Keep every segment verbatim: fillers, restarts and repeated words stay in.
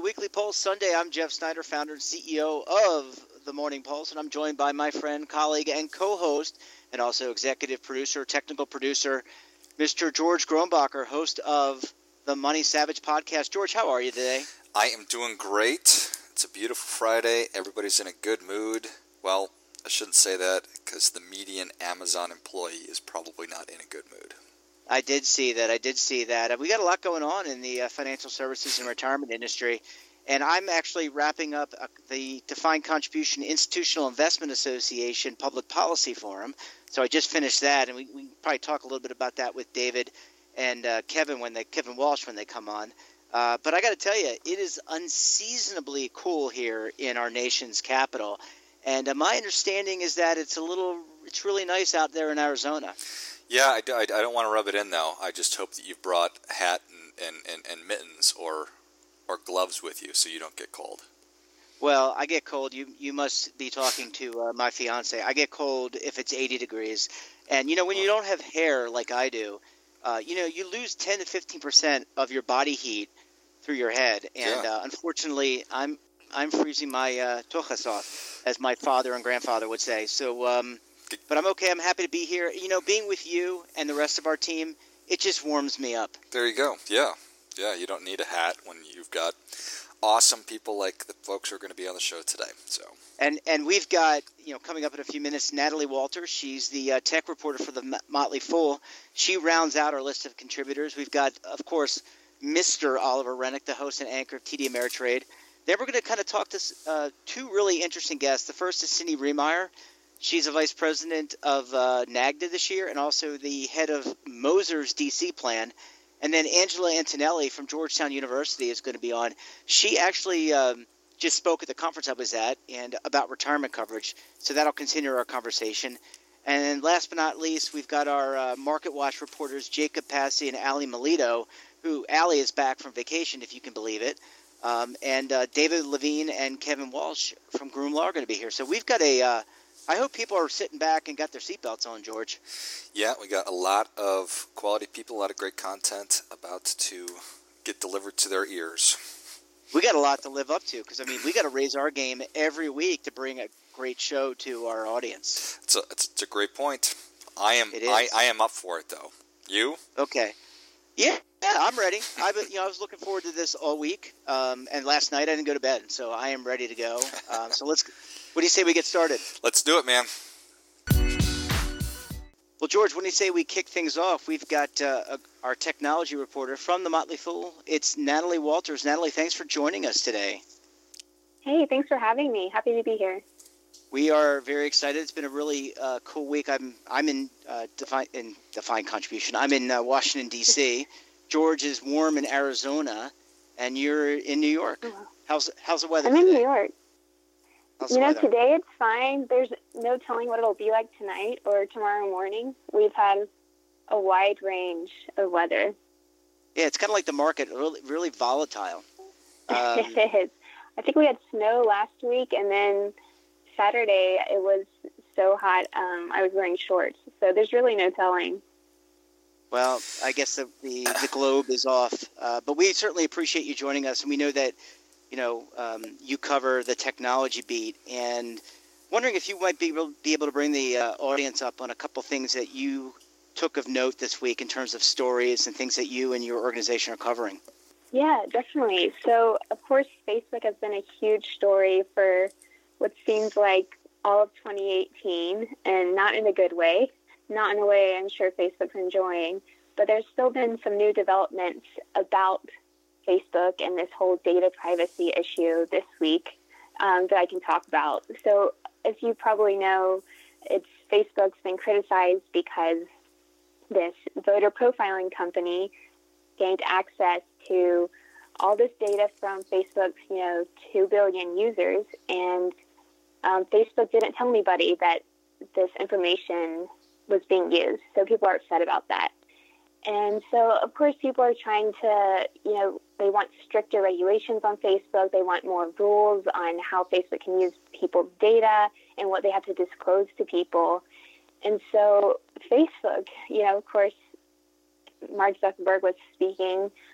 Weekly Pulse Sunday. I'm Jeff Snyder, founder and C E O of The Morning Pulse, and I'm joined by my friend, colleague, and co-host, and also executive producer, technical producer, Mister George Grombacher, host of the Money Savage podcast. George, how are you today? I am doing great. It's a beautiful Friday. Everybody's in a good mood. Well, I shouldn't say that because the median Amazon employee is probably not in a good mood. I did see that. I did see that. We got a lot going on in the uh, financial services and retirement industry, and I'm actually wrapping up uh, the Defined Contribution Institutional Investment Association Public Policy Forum. So I just finished that, and we, we can probably talk a little bit about that with David and uh, Kevin when they Kevin Walsh when they come on. Uh, but I got to tell you, it is unseasonably cool here in our nation's capital, and uh, my understanding is that it's a little, it's really nice out there in Arizona. Yeah, I, I, I don't want to rub it in, though. I just hope that you've brought a hat and, and, and, and mittens or or gloves with you so you don't get cold. Well, I get cold. You you must be talking to uh, my fiance. I get cold if it's eighty degrees. And, you know, when you don't have hair like I do, uh, you know, you lose ten to fifteen percent of your body heat through your head. And Yeah. uh, unfortunately, I'm I'm freezing my uh, tojas off, as my father and grandfather would say. So, um but I'm okay. I'm happy to be here. You know, being with you and the rest of our team, it just warms me up. There you go. Yeah. Yeah, you don't need a hat when you've got awesome people like the folks who are going to be on the show today. So, And and we've got, you know, coming up in a few minutes, Natalie Walters. She's the uh, tech reporter for the M- Motley Fool. She rounds out our list of contributors. We've got, of course, Mister Oliver Rennick, the host and anchor of T D Ameritrade. Then we're going to kind of talk to uh, two really interesting guests. The first is Cindy Riemeyer. She's a vice president of uh, NAGDA this year and also the head of Moser's D C plan. And then Angela Antonelli from Georgetown University is going to be on. She actually um, just spoke at the conference I was at and about retirement coverage. So that'll continue our conversation. And then last but not least, we've got our uh, Market Watch reporters, Jacob Passy and Ali Melito, who Ali is back from vacation, if you can believe it. Um, and uh, David Levine and Kevin Walsh from Groom Law are going to be here. So we've got a uh, – I hope people are sitting back and got their seatbelts on, George. yeah, we got a lot of quality people, a lot of great content about to get delivered to their ears. We got a lot to live up to because, I mean, we got to raise our game every week to bring a great show to our audience. It's a, it's, it's a great point. I am It is. I, I am up for it, though. You? Okay. Yeah, yeah, I'm ready. I, you know, I was looking forward to this all week, um, and last night I didn't go to bed, so I am ready to go. Um, so let's. What do you say we get started? Let's do it, man. Well, George, when you say we kick things off, we've got uh, a, our technology reporter from the Motley Fool. It's Natalie Walters. Natalie, thanks for joining us today. Hey, thanks for having me. Happy to be here. We are very excited. It's been a really uh, cool week. I'm I'm in uh, Defined in Defined Contribution. I'm in uh, Washington D C George is warm in Arizona, and you're in New York. How's how's the weather I'm in today? New York. How's You the know, weather? today it's fine. There's no telling what it'll be like tonight or tomorrow morning. We've had a wide range of weather. Yeah, it's kind of like the market, really, really volatile. Um, It is. I think we had snow last week, and then Saturday it was so hot um, I was wearing shorts. So there's really no telling. Well, I guess the, the, the globe is off, uh, but we certainly appreciate you joining us, and we know that, you know, um, you cover the technology beat, and wondering if you might be able, be able to bring the uh, audience up on a couple things that you took of note this week in terms of stories and things that you and your organization are covering. Yeah, definitely. So, of course, Facebook has been a huge story for what seems like all of twenty eighteen, and not in a good way. Not in a way I'm sure Facebook's enjoying, but there's still been some new developments about Facebook and this whole data privacy issue this week um, that I can talk about. So as you probably know, it's Facebook's been criticized because this voter profiling company gained access to all this data from Facebook's, you know, two billion users, and um, Facebook didn't tell anybody that this information was being used. So people are upset about that. And so, of course, people are trying to, you know, they want stricter regulations on Facebook. They want more rules on how Facebook can use people's data and what they have to disclose to people. And so Facebook, you know, of course, Mark Zuckerberg was speaking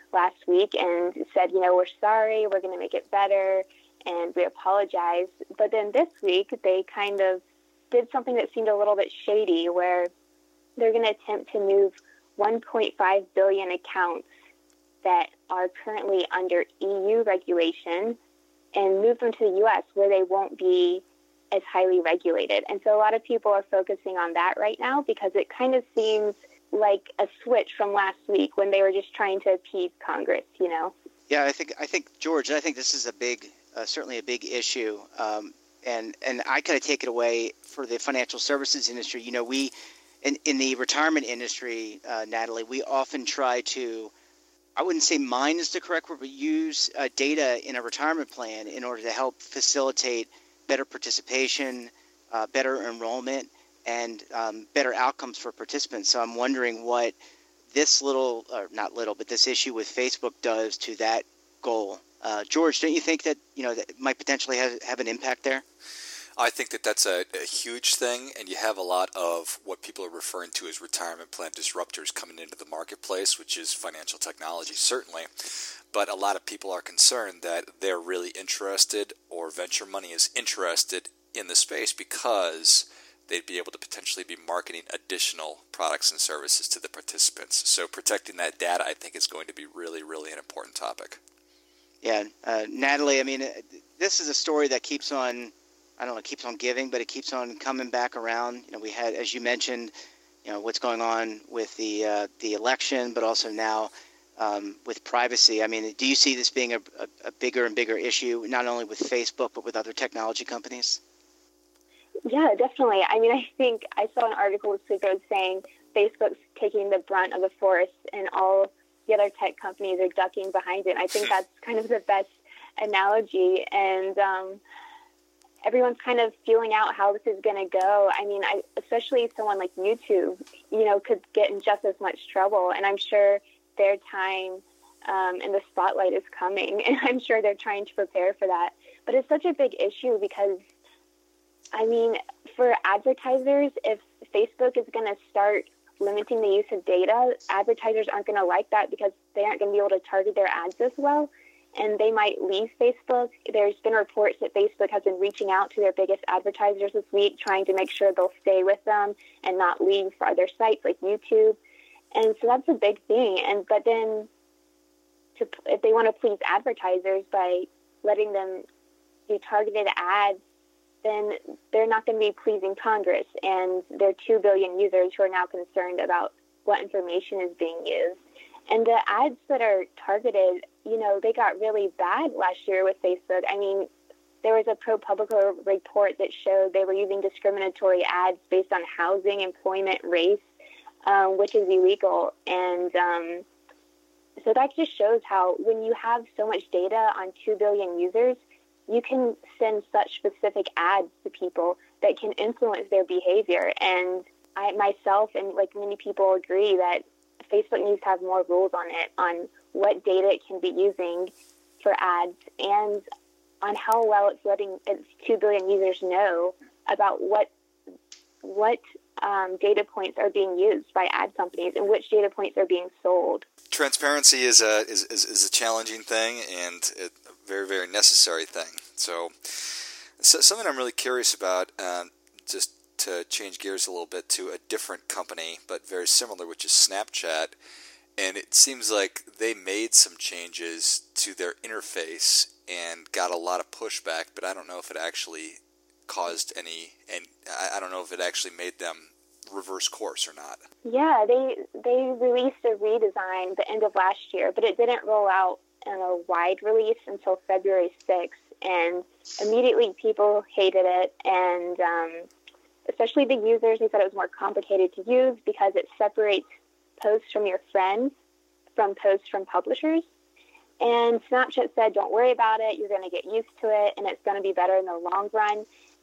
last week and said, you know, we're sorry, we're going to make it better, and we apologize. But then this week, they kind of did something that seemed a little bit shady, where they're going to attempt to move one point five billion accounts that are currently under E U regulation and move them to the U S where they won't be as highly regulated. And so a lot of people are focusing on that right now because it kind of seems like a switch from last week when they were just trying to appease Congress, you know? Yeah, I think, I think George, I think this is a big, uh, certainly a big issue. Um, and, and I kind of take it away for the financial services industry. You know, we, in, in the retirement industry, uh, Natalie, we often try to, I wouldn't say mine is the correct word, but use uh, data in a retirement plan in order to help facilitate better participation, uh, better enrollment, and um, better outcomes for participants. So I'm wondering what this little, or not little, but this issue with Facebook does to that goal. Uh, George, don't you think that, you know, that might potentially have, have an impact there? I think that that's a, a huge thing, and you have a lot of what people are referring to as retirement plan disruptors coming into the marketplace, which is financial technology, certainly. But a lot of people are concerned that they're really interested, or venture money is interested in the space, because they'd be able to potentially be marketing additional products and services to the participants. So protecting that data, I think, is going to be really, really an important topic. Yeah, uh, Natalie, I mean, this is a story that keeps on, I don't know, keeps on giving, but it keeps on coming back around. You know, we had, as you mentioned, you know, what's going on with the uh, the election, but also now um, with privacy. I mean, do you see this being a, a, a bigger and bigger issue, not only with Facebook, but with other technology companies? Yeah, definitely. I mean, I think I saw an article this week that was saying Facebook's taking the brunt of the force and all the other tech companies are ducking behind it. And I think that's kind of the best analogy. And um, everyone's kind of feeling out how this is going to go. I mean, I, especially someone like YouTube, you know, could get in just as much trouble. And I'm sure their time um, in the spotlight is coming. And I'm sure they're trying to prepare for that. But it's such a big issue because, I mean, for advertisers, if Facebook is going to start limiting the use of data, advertisers aren't going to like that because they aren't going to be able to target their ads as well, and they might leave Facebook. There's been reports that Facebook has been reaching out to their biggest advertisers this week, trying to make sure they'll stay with them and not leave for other sites like YouTube. And so that's a big thing. And but then to, if they want to please advertisers by letting them do targeted ads, then they're not going to be pleasing Congress and their two billion users who are now concerned about what information is being used. And the ads that are targeted, you know, they got really bad last year with Facebook. I mean, there was a ProPublica report that showed they were using discriminatory ads based on housing, employment, race, um, which is illegal. And um, so that just shows how when you have so much data on two billion users, you can send such specific ads to people that can influence their behavior. And I myself and like many people agree that Facebook needs to have more rules on it, on what data it can be using for ads and on how well it's letting its two billion users know about what what um, data points are being used by ad companies and which data points are being sold. Transparency is a is, is, is a challenging thing and a very, very necessary thing. So, so something I'm really curious about, um, just to change gears a little bit to a different company, but very similar, which is Snapchat. And it seems like they made some changes to their interface and got a lot of pushback, but I don't know if it actually caused any, and I don't know if it actually made them reverse course or not. Yeah, they they released a redesign the end of last year, but it didn't roll out in a wide release until February sixth, and immediately people hated it, and um, especially the users, they said it was more complicated to use because it separates posts from your friends from posts from publishers. And Snapchat said, don't worry about it, you're going to get used to it, and it's going to be better in the long run.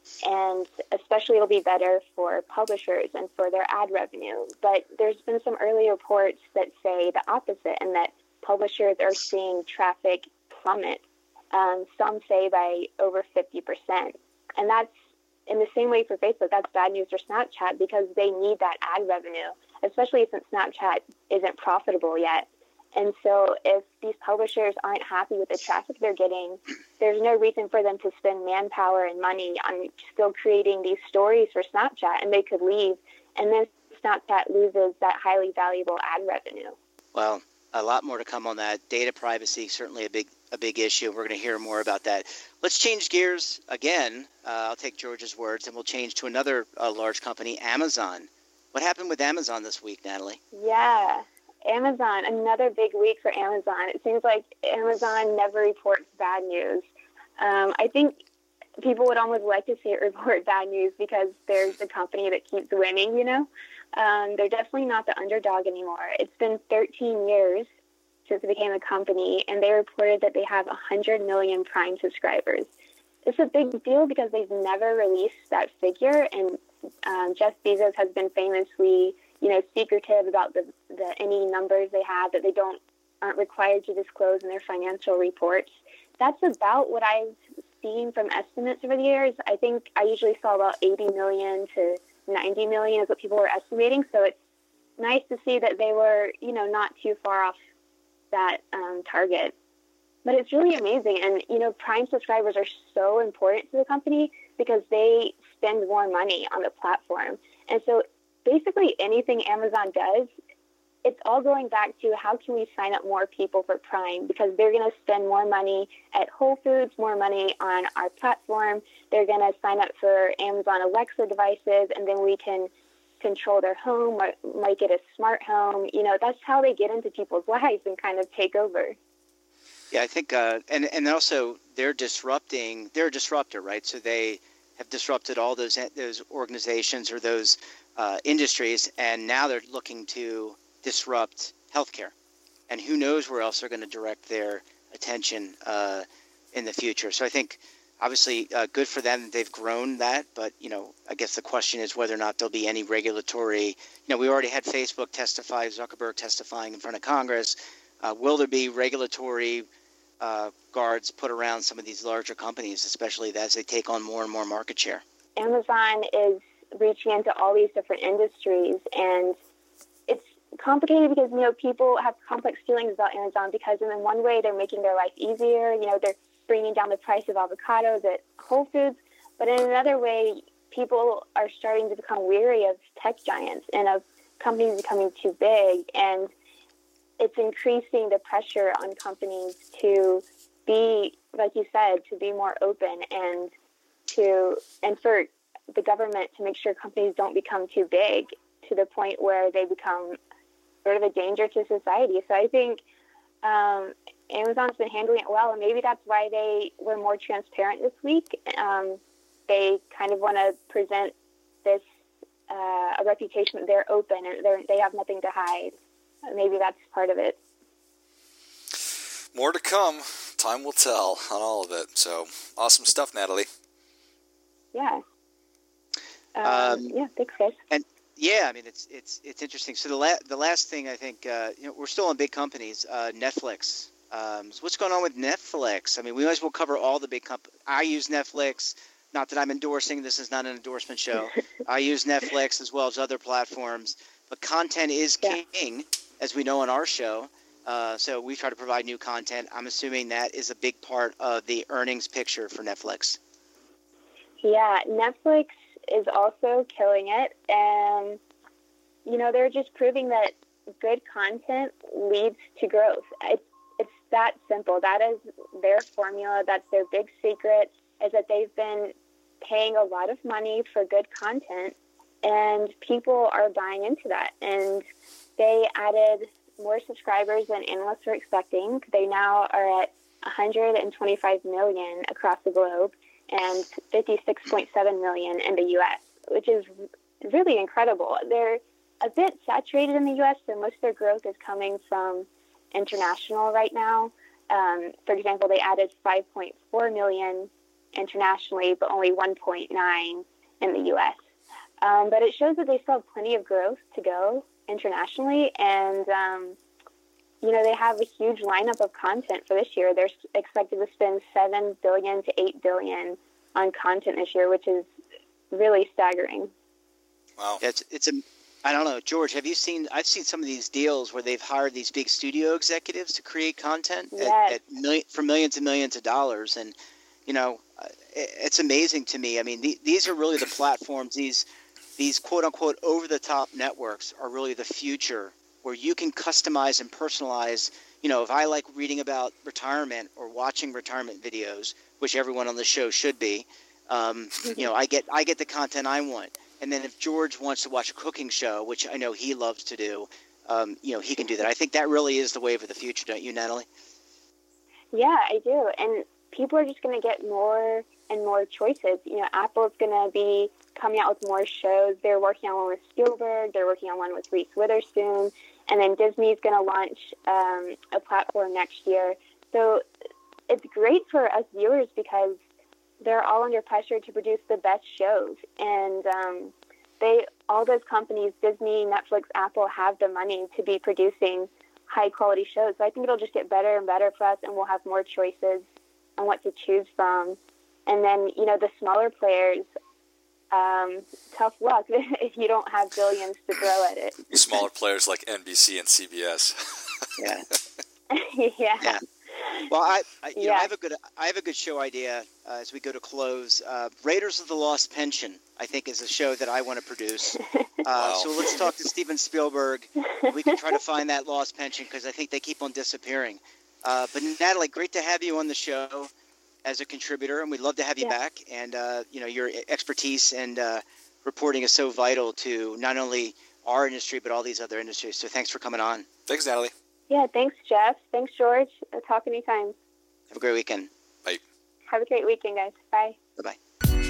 And especially it'll be better for publishers and for their ad revenue. But there's been some early reports that say the opposite, and that publishers are seeing traffic plummet. Um, some say by over fifty percent. And that's in the same way for Facebook. That's bad news for Snapchat because they need that ad revenue, especially since Snapchat isn't profitable yet. And so if these publishers aren't happy with the traffic they're getting, there's no reason for them to spend manpower and money on still creating these stories for Snapchat, and they could leave. And then Snapchat loses that highly valuable ad revenue. Well, a lot more to come on that. Data privacy, certainly a big a big issue. We're going to hear more about that. Let's change gears again. Uh, I'll take George's words, and we'll change to another uh, large company, Amazon. What happened with Amazon this week, Natalie? Yeah, Amazon, another big week for Amazon. It seems like Amazon never reports bad news. Um, I think people would almost like to see it report bad news because there's a company that keeps winning, you know? Um, they're definitely not the underdog anymore. It's been thirteen years since it became a company, and they reported that they have one hundred million Prime subscribers. It's a big deal because they've never released that figure, and um, Jeff Bezos has been famously, you know, secretive about the, the any numbers they have that they don't aren't required to disclose in their financial reports. That's about what I've seen from estimates over the years. I think I usually saw about eighty million to ninety million is what people were estimating. So it's nice to see that they were, you know, not too far off that um, target. But it's really amazing. And, you know, Prime subscribers are so important to the company because they spend more money on the platform. And so basically anything Amazon does, it's all going back to how can we sign up more people for Prime, because they're going to spend more money at Whole Foods, more money on our platform. They're going to sign up for Amazon Alexa devices, and then we can control their home, or make it a smart home. You know, that's how they get into people's lives and kind of take over. Yeah, I think, uh, and and also they're disrupting. They're a disruptor, right? So they have disrupted all those those organizations or those uh, industries, and now they're looking to disrupt healthcare. And who knows where else they're going to direct their attention uh, in the future. So I think, obviously, uh, good for them that they've grown that. But, you know, I guess the question is whether or not there'll be any regulatory. You know, we already had Facebook testify, Zuckerberg testifying in front of Congress. Uh, will there be regulatory uh, guards put around some of these larger companies, especially as they take on more and more market share? Amazon is reaching into all these different industries, and it's complicated because, you know, people have complex feelings about Amazon because in one way they're making their life easier. You know, they're bringing down the price of avocados at Whole Foods. But in another way, people are starting to become weary of tech giants and of companies becoming too big. And it's increasing the pressure on companies to be, like you said, to be more open and to, and for the government to make sure companies don't become too big to the point where they become sort of a danger to society. So I think um, Amazon's been handling it well, and maybe that's why they were more transparent this week. Um, they kind of want to present this uh, a reputation that they're open and they're, they have nothing to hide. Maybe that's part of it. More to come. Time will tell on all of it. So awesome stuff, Natalie. Yeah. Um, Um, yeah. Thanks, guys. And yeah, I mean it's it's it's interesting. So the la- the last thing I think uh, you know we're still on big companies. Uh, Netflix. Um, so what's going on with Netflix? I mean, we might as well cover all the big companies. I use Netflix. Not that I'm endorsing. This is not an endorsement show. I use Netflix as well as other platforms. But content is Yeah. king, as we know on our show. Uh, so we try to provide new content. I'm assuming that is a big part of the earnings picture for Netflix. Yeah, Netflix is also killing it. And, you know, they're just proving that good content leads to growth. It's, it's that simple. That is their formula. That's their big secret, is that they've been paying a lot of money for good content, and people are buying into that. And they added more subscribers than analysts were expecting. They now are at one hundred twenty-five million across the globe and fifty-six point seven million in the U S, which is really incredible. They're a bit saturated in the U S, so most of their growth is coming from international right now. Um, for example, they added five point four million internationally, but only one point nine in the U S. Um, but it shows that they still have plenty of growth to go internationally, and um, you know, they have a huge lineup of content for this year. They're expected to spend seven billion to eight billion on content this year, which is really staggering. Wow. It's it's a I don't know, George. Have you seen? I've seen some of these deals where they've hired these big studio executives to create content Yes. at, at million, for millions and millions of dollars, and you know, it, it's amazing to me. I mean, the, these are really the platforms. These these quote unquote over the top networks are really the future, where you can customize and personalize. You know, if I like reading about retirement or watching retirement videos, which everyone on the show should be, um, you know, I get I get the content I want. And then if George wants to watch a cooking show, which I know he loves to do, um, you know, he can do that. I think that really is the wave of the future, don't you, Natalie? Yeah, I do. And people are just going to get more and more choices. You know, Apple's going to be coming out with more shows. They're working on one with Spielberg. They're working on one with Reese Witherspoon. And then Disney's going to launch um, a platform next year. So it's great for us viewers because they're all under pressure to produce the best shows. And um, they, all those companies, Disney, Netflix, Apple, have the money to be producing high-quality shows. So I think it'll just get better and better for us, and we'll have more choices on what to choose from. And then, you know, the smaller players, um, tough luck if you don't have billions to throw at it. Smaller players like N B C and C B S. Yeah. yeah. Yeah. Well, I, I you Yeah. know I have a good I have a good show idea uh, as we go to close. Uh, Raiders of the Lost Pension, I think, is a show that I want to produce. Uh, Wow. So let's talk to Steven Spielberg. We can try to find that lost pension because I think they keep on disappearing. Uh, but Natalie, great to have you on the show as a contributor, and we'd love to have you Yeah. back. And uh, you know, your expertise and uh, reporting is so vital to not only our industry but all these other industries. So thanks for coming on. Thanks, Natalie. Yeah, thanks, Jeff. Thanks, George. I'll talk anytime. Have a great weekend. Bye. Have a great weekend, guys. Bye. Bye-bye.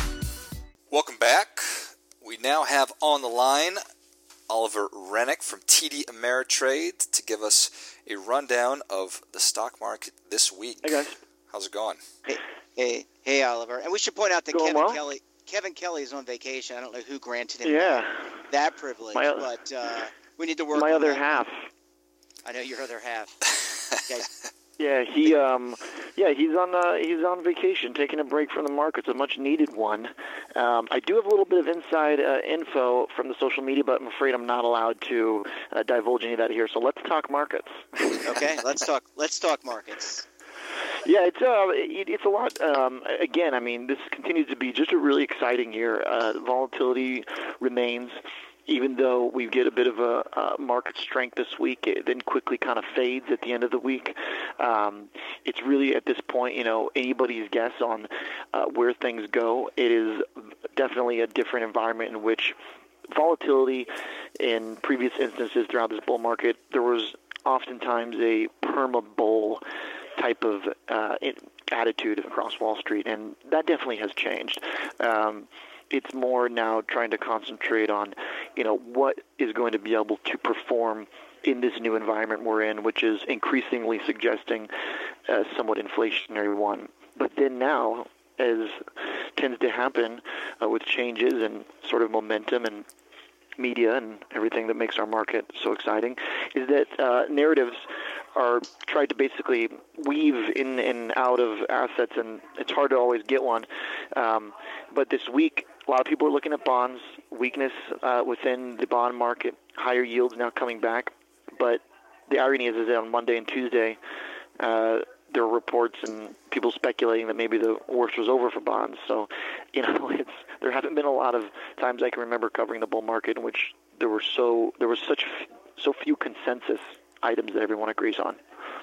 Welcome back. We now have on the line Oliver Rennick from T D Ameritrade to give us a rundown of the stock market this week. Hey, guys. How's it going? Hey, hey, hey, Oliver. And we should point out that Going Kevin well? Kelly Kevin Kelly is on vacation. I don't know who granted him Yeah, that privilege, My o- but uh, we need to work my on other that. half. I know your other half. Guys, Yeah, he um, yeah, he's on uh, he's on vacation, taking a break from the markets, a much needed one. Um, I do have a little bit of inside uh, info from the social media, but I'm afraid I'm not allowed to uh, divulge any of that here. So let's talk markets. okay, let's talk. Let's talk markets. Yeah, it's uh, it, it's a lot. Um, again, I mean, this continues to be just a really exciting year. Uh, volatility remains, even though we get a bit of a, a market strength this week. It then quickly kind of fades at the end of the week. Um, it's really at this point, you know, anybody's guess on uh, where things go. It is definitely a different environment in which volatility in previous instances throughout this bull market, there was oftentimes a perma bull type of uh, attitude across Wall Street, and that definitely has changed. Um, it's more now trying to concentrate on, you know, what is going to be able to perform in this new environment we're in, which is increasingly suggesting a somewhat inflationary one. But then now, as tends to happen uh, with changes and sort of momentum and media and everything that makes our market so exciting, is that uh, narratives are tried to basically weave in and out of assets, and it's hard to always get one. Um, but this week, a lot of people are looking at bonds, weakness uh, within the bond market, higher yields now coming back. But the irony is, is that on Monday and Tuesday, uh, there were reports and people speculating that maybe the worst was over for bonds. So, you know, it's there haven't been a lot of times I can remember covering the bull market in which there were so there was such so few consensus items that everyone agrees on.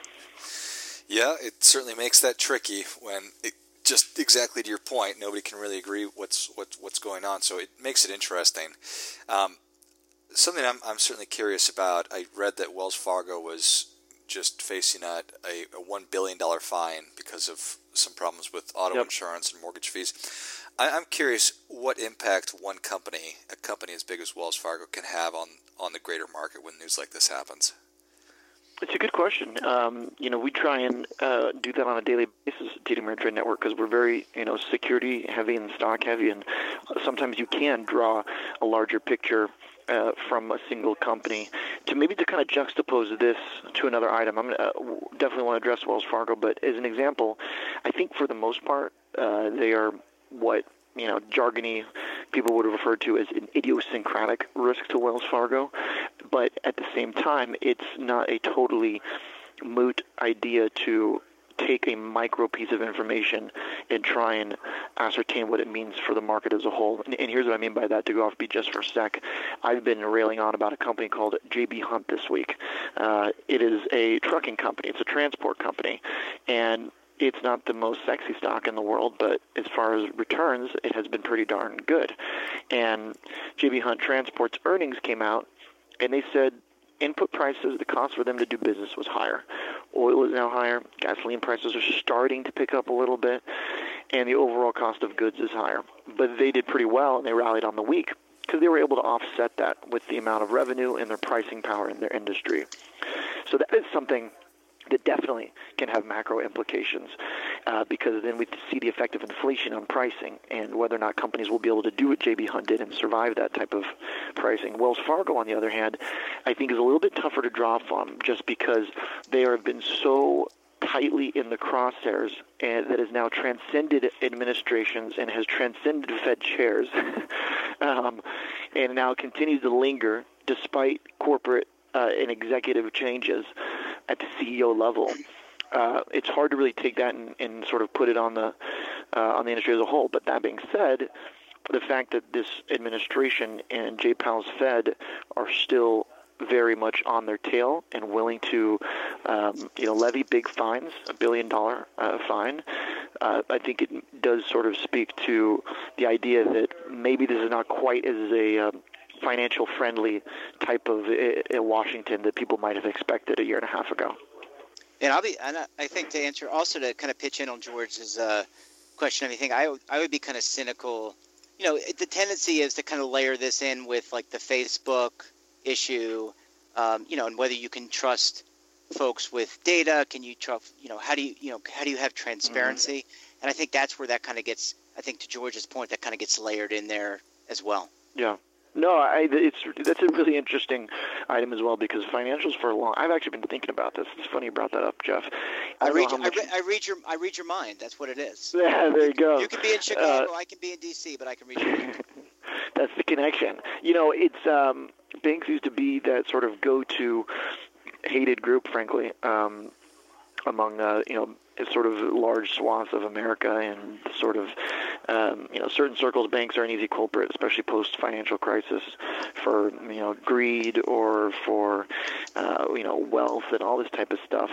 Yeah, it certainly makes that tricky when it, just exactly to your point, nobody can really agree what's what, what's going on. So it makes it interesting. Um, something I'm, I'm certainly curious about. I read that Wells Fargo was just facing a, a, a one billion dollars fine because of some problems with auto Yep. insurance and mortgage fees. I, I'm curious what impact one company, a company as big as Wells Fargo, can have on, on the greater market when news like this happens. It's a good question. Um, you know, we try and uh, do that on a daily basis at T D Ameritrade Network because we're very, you know, security heavy and stock heavy, and sometimes you can draw a larger picture uh, from a single company. To maybe to kind of juxtapose this to another item, I'm gonna, uh, definitely want to address Wells Fargo, but as an example, I think for the most part, uh, they are what, you know, jargony people would have referred to as an idiosyncratic risk to Wells Fargo. But at the same time, it's not a totally moot idea to take a micro piece of information and try and ascertain what it means for the market as a whole. And, and here's what I mean by that, to go off beat just for a sec. I've been railing on about a company called J B. Hunt this week. Uh, it is a trucking company. It's a transport company. And it's not the most sexy stock in the world, but as far as returns, it has been pretty darn good. And J B. Hunt Transport's earnings came out, and they said input prices, the cost for them to do business was higher. Oil is now higher. Gasoline prices are starting to pick up a little bit, and the overall cost of goods is higher. But they did pretty well, and they rallied on the week because they were able to offset that with the amount of revenue and their pricing power in their industry. So that is something that definitely can have macro implications uh, because then we see the effect of inflation on pricing and whether or not companies will be able to do what J B. Hunt did and survive that type of pricing. Wells Fargo, on the other hand, I think is a little bit tougher to draw from just because they have been so tightly in the crosshairs and that has now transcended administrations and has transcended Fed chairs um, and now continues to linger despite corporate uh, and executive changes at the C E O level. Uh, it's hard to really take that and, and sort of put it on the uh, on the industry as a whole. But that being said, the fact that this administration and Jay Powell's Fed are still very much on their tail and willing to, um, you know, levy big fines, a billion dollar uh, fine, uh, I think it does sort of speak to the idea that maybe this is not quite as a um, financial friendly type of uh, Washington that people might have expected a year and a half ago. And I'll be, and I think to answer also to kind of pitch in on George's uh, question, I think I I would be kind of cynical. You know, the tendency is to kind of layer this in with like the Facebook issue, um, you know, and whether you can trust folks with data. Can you trust, you know, how do you, you know, how do you have transparency? Mm-hmm. And I think that's where that kind of gets, I think to George's point, that kind of gets layered in there as well. Yeah. No, I, it's that's a really interesting item as well because financials for a long. I've actually been thinking about this. It's funny you brought that up, Jeff. I, I read. I, re, I read your. I read your mind. That's what it is. Yeah, there you go. You can be in Chicago. Uh, I can be in D C, but I can read your mind. That's the connection. You know, it's um, banks used to be that sort of go-to hated group, frankly, um, among uh, you know. sort of large swaths of America and sort of, um, you know, certain circles, banks are an easy culprit, especially post-financial crisis for, you know, greed or for, uh, you know, wealth and all this type of stuff,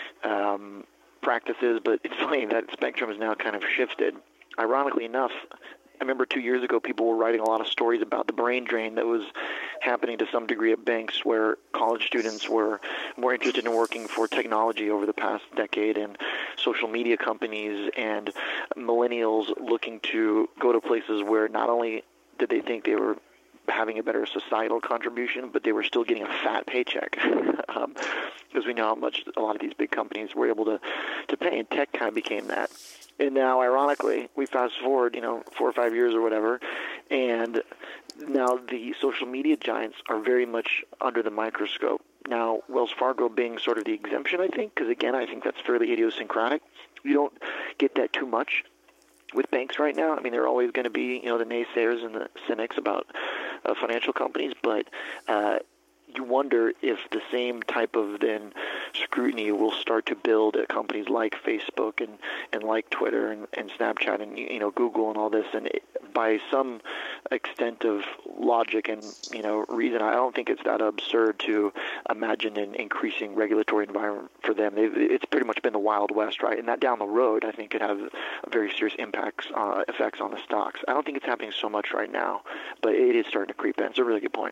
um, practices. But it's funny that spectrum has now kind of shifted. Ironically enough, I remember two years ago people were writing a lot of stories about the brain drain that was happening to some degree at banks where college students were more interested in working for technology over the past decade and social media companies and millennials looking to go to places where not only did they think they were having a better societal contribution, but they were still getting a fat paycheck um, because we know how much a lot of these big companies were able to, to pay, and tech kind of became that. And now, ironically, we fast forward, you know, four or five years or whatever, and now the social media giants are very much under the microscope. Now, Wells Fargo being sort of the exemption, I think, because, again, I think that's fairly idiosyncratic. You don't get that too much with banks right now. I mean, there are always going to be, you know, the naysayers and the cynics about uh, financial companies, but uh, you wonder if the same type of then scrutiny will start to build at companies like Facebook and, and like Twitter and, and Snapchat and, you know, Google and all this. And it, by some extent of logic and, you know, reason, I don't think it's that absurd to imagine an increasing regulatory environment for them. They've, it's pretty much been the Wild West, right? And that down the road, I think, could have very serious impacts, uh, effects on the stocks. I don't think it's happening so much right now, but it is starting to creep in. It's a really good point.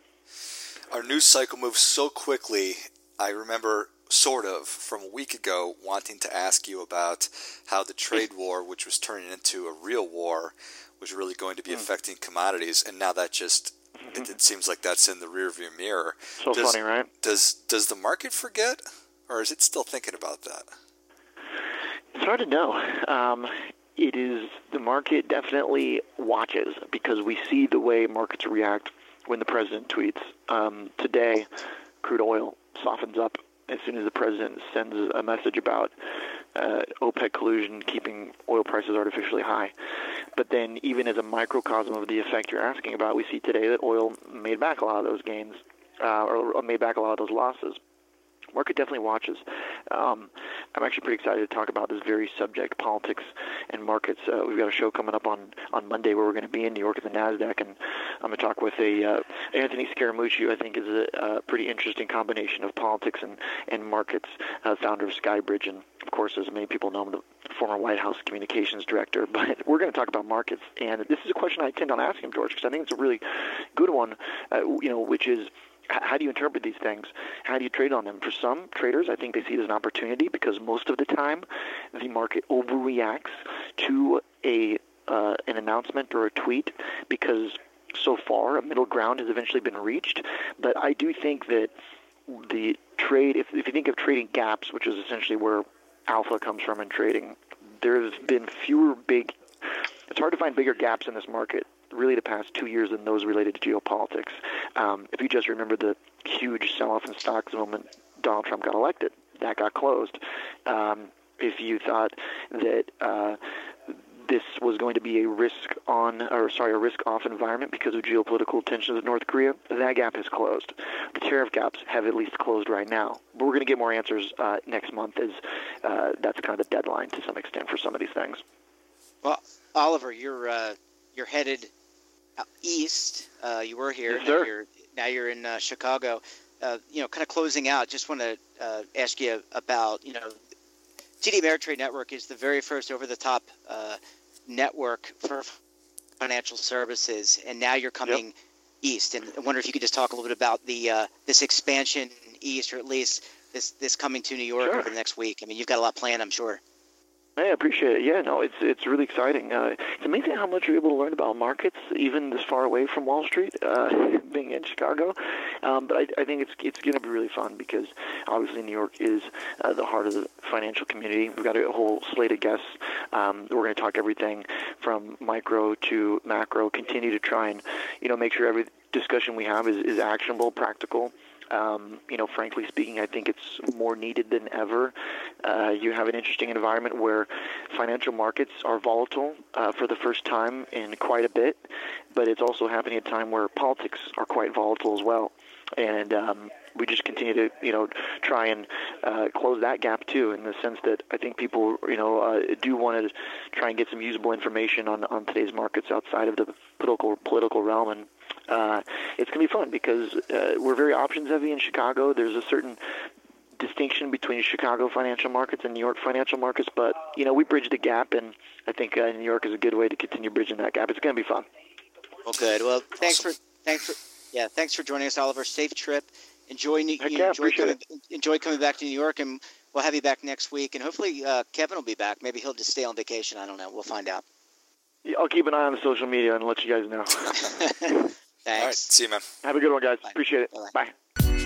Our news cycle moves so quickly. I remember sort of from a week ago wanting to ask you about how the trade war, which was turning into a real war, was really going to be mm. affecting commodities, and now that just mm-hmm. it, it seems like that's in the rearview mirror. So does, funny, right? Does does the market forget, or is it still thinking about that? It's hard to know. Um, it is the market definitely watches because we see the way markets react when the president tweets. Um, today, crude oil softens up as soon as the president sends a message about uh, OPEC collusion keeping oil prices artificially high. but then even as a microcosm of the effect you're asking about, we see today that oil made back a lot of those gains, uh, or made back a lot of those losses. Market definitely watches. Um, I'm actually pretty excited to talk about this very subject, politics and markets. Uh, we've got a show coming up on, on Monday where we're going to be in New York at the NASDAQ, and I'm going to talk with a uh, Anthony Scaramucci, who I think is a, a pretty interesting combination of politics and, and markets, uh, founder of Skybridge, and of course, as many people know, I'm the former White House communications director. But we're going to talk about markets, and this is a question I tend on asking him, George, because I think it's a really good one, uh, you know, which is, how do you interpret these things? How do you trade on them? For some traders, I think they see it as an opportunity because most of the time the market overreacts to a uh, an announcement or a tweet because so far a middle ground has eventually been reached. But I do think that the trade, if, if you think of trading gaps, which is essentially where alpha comes from in trading, there's been fewer big, it's hard to find bigger gaps in this market really the past two years than those related to geopolitics. Um, if you just remember the huge sell-off in stocks the moment Donald Trump got elected, that got closed. Um, if you thought that uh, this was going to be a risk-on, or sorry, a risk-off environment because of geopolitical tensions with North Korea, that gap has closed. The tariff gaps have at least closed right now. But we're going to get more answers uh, next month, as uh, that's kind of the deadline to some extent for some of these things. Well, Oliver, you're uh, you're headed east. Uh, you were here. Yes, now sir. you're now you're in uh, Chicago. Uh, you know, kind of closing out. Just want to uh, ask you about, you know, T D Ameritrade Network is the very first over-the-top uh, network for financial services, and now you're coming Yep. east. And I wonder if you could just talk a little bit about the uh, this expansion east, or at least this this coming to New York Sure. over the next week. I mean, you've got a lot planned, I'm sure. I appreciate it. Yeah, no, it's it's really exciting. Uh, it's amazing how much you're able to learn about markets, even this far away from Wall Street, uh, being in Chicago. Um, but I, I think it's it's going to be really fun because obviously New York is uh, the heart of the financial community. We've got a whole slate of guests. Um, we're going to talk everything from micro to macro. Continue to try and you know make sure every discussion we have is, is actionable, practical. Um, you know, frankly speaking, I think it's more needed than ever. Uh, you have an interesting environment where financial markets are volatile uh, for the first time in quite a bit, but it's also happening at a time where politics are quite volatile as well. And um, we just continue to, you know, try and uh, close that gap too, in the sense that I think people, you know, uh, do want to try and get some usable information on, on today's markets outside of the political political realm. And uh, it's going to be fun because uh, we're very options heavy in Chicago. There's a certain distinction between Chicago financial markets and New York financial markets, but you know, we bridge the gap, and I think uh, New York is a good way to continue bridging that gap. It's going to be fun. Well, good. Well, thanks for thanks for yeah, thanks for joining us, Oliver. Safe trip. Enjoy New, Heck you yeah, enjoy appreciate coming, it. enjoy coming back to New York, and we'll have you back next week. And hopefully uh, Kevin will be back. Maybe he'll just stay on vacation. I don't know. We'll find out. Yeah, I'll keep an eye on the social media and let you guys know. Thanks. All right, see you, man. Have a good one, guys. Bye. Appreciate it. Bye. Bye.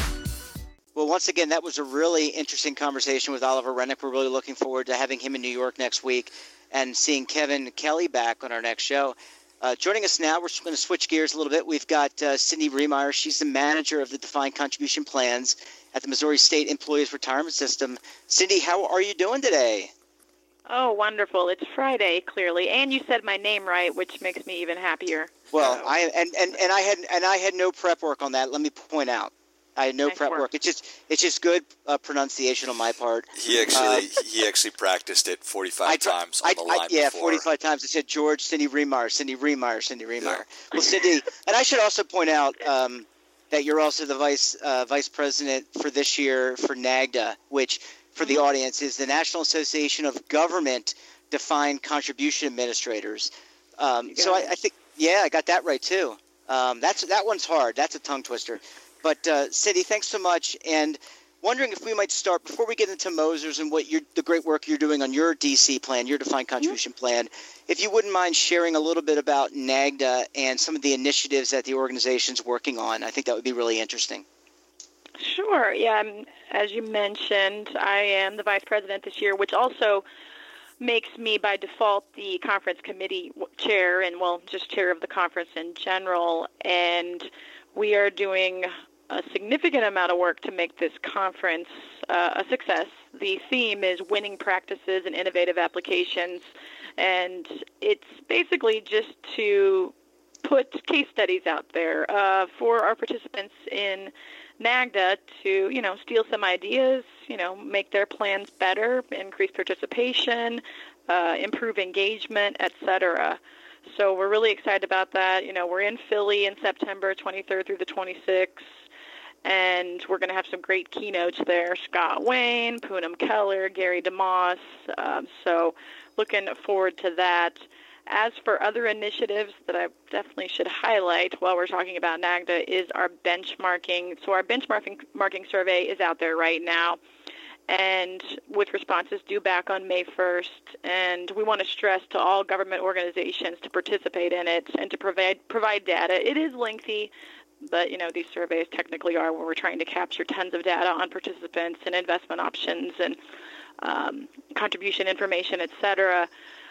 Well, once again, that was a really interesting conversation with Oliver Rennick. We're really looking forward to having him in New York next week and seeing Kevin Kelly back on our next show. Uh, joining us now, we're going to switch gears a little bit. We've got uh, Cindy Riemeyer. She's the manager of the Defined Contribution Plans at the Missouri State Employees Retirement System. Cindy, how are you doing today? Oh, wonderful. It's Friday, clearly. And you said my name right, which makes me even happier. Well, I and, and, and I had and I had no prep work on that. Let me point out. I had no Nice prep work. work. It's just it's just good uh, pronunciation on my part. He actually Um, he actually practiced it forty-five I tr- times on I, the I, line yeah, before. forty-five times. I said George, Cindy Riemeyer, Cindy Riemeyer, Cindy Riemeyer. Yeah. Well, Cindy, and I should also point out um, that you're also the vice uh, vice president for this year for NAGDA, which for the audience is the National Association of Government Defined Contribution Administrators. Um, You so got I, it. I think, yeah, I got that right too. Um, that's that one's hard. That's a tongue twister. But uh, Cindy, thanks so much. And wondering if we might start before we get into Moser's and what you're, the great work you're doing on your D C plan, your defined contribution mm-hmm. plan. If you wouldn't mind sharing a little bit about NAGDA and some of the initiatives that the organization's working on, I think that would be really interesting. Sure. Yeah. um, As you mentioned, I am the vice president this year, which also makes me by default the conference committee chair and, well, just chair of the conference in general. And we are doing a significant amount of work to make this conference uh, a success. The theme is winning practices and innovative applications And it's basically just to put case studies out there uh, for our participants in NAGDA to, you know, steal some ideas, you know, make their plans better, increase participation, uh, improve engagement, et cetera. So we're really excited about that. You know, we're in Philly in September twenty-third through the twenty-sixth, and we're going to have some great keynotes there. Scott Wayne, Poonam Keller, Gary DeMoss. Um, so looking forward to that. As for other initiatives that I definitely should highlight while we're talking about NAGDA is our benchmarking. So our benchmarking marking survey is out there right now, and with responses due back on May first. And we want to stress to all government organizations to participate in it and to provide provide data. It is lengthy, but, you know, these surveys technically are where we're trying to capture tons of data on participants and investment options and um, contribution information, et cetera.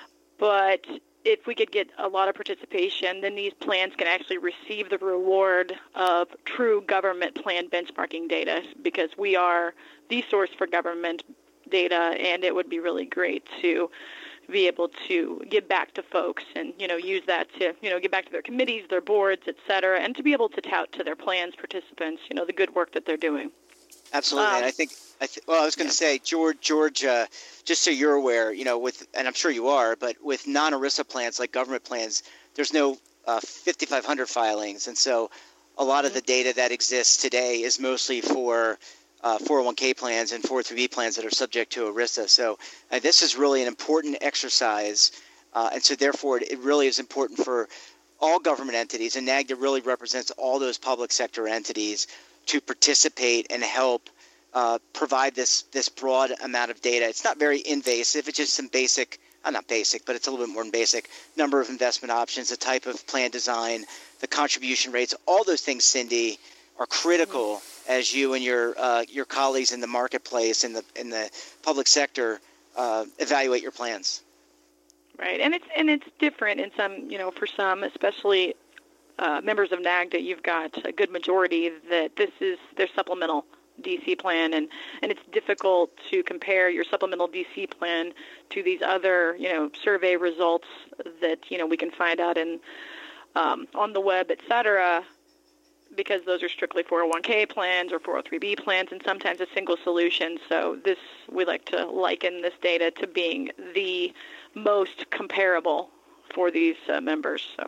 But if we could get a lot of participation, then these plans can actually receive the reward of true government plan benchmarking data, because we are the source for government data, and it would be really great to be able to give back to folks and, you know, use that to, you know, give back to their committees, their boards, et cetera, and to be able to tout to their plans participants, you know, the good work that they're doing. Absolutely. Um, and I think, I th- well, I was going to yeah. say, George, George uh, just so you're aware, you know, with, and I'm sure you are, but with non-ERISA plans like government plans, there's no uh, fifty-five hundred filings. And so a lot mm-hmm. of the data that exists today is mostly for uh, four oh one k plans and four oh three b plans that are subject to ERISA. So uh, this is really an important exercise. Uh, and so therefore, it really is important for all government entities, and NAGDA really represents all those public sector entities, to participate and help uh, provide this this broad amount of data. It's not very invasive. It's just some basic, uh, not basic, but it's a little bit more than basic, number of investment options, the type of plan design, the contribution rates. All those things, Cindy, are critical mm-hmm. as you and your uh, your colleagues in the marketplace, in the in the public sector, uh, evaluate your plans. Right, and it's and it's different in some, you know, for some, especially Uh, members of NAGDA, you've got a good majority that this is their supplemental D C plan, and, and it's difficult to compare your supplemental D C plan to these other, you know, survey results that, you know, we can find out in um, on the web, et cetera, because those are strictly four oh one k plans or four oh three b plans, and sometimes a single solution. So this, we like to liken this data to being the most comparable for these uh, members. So.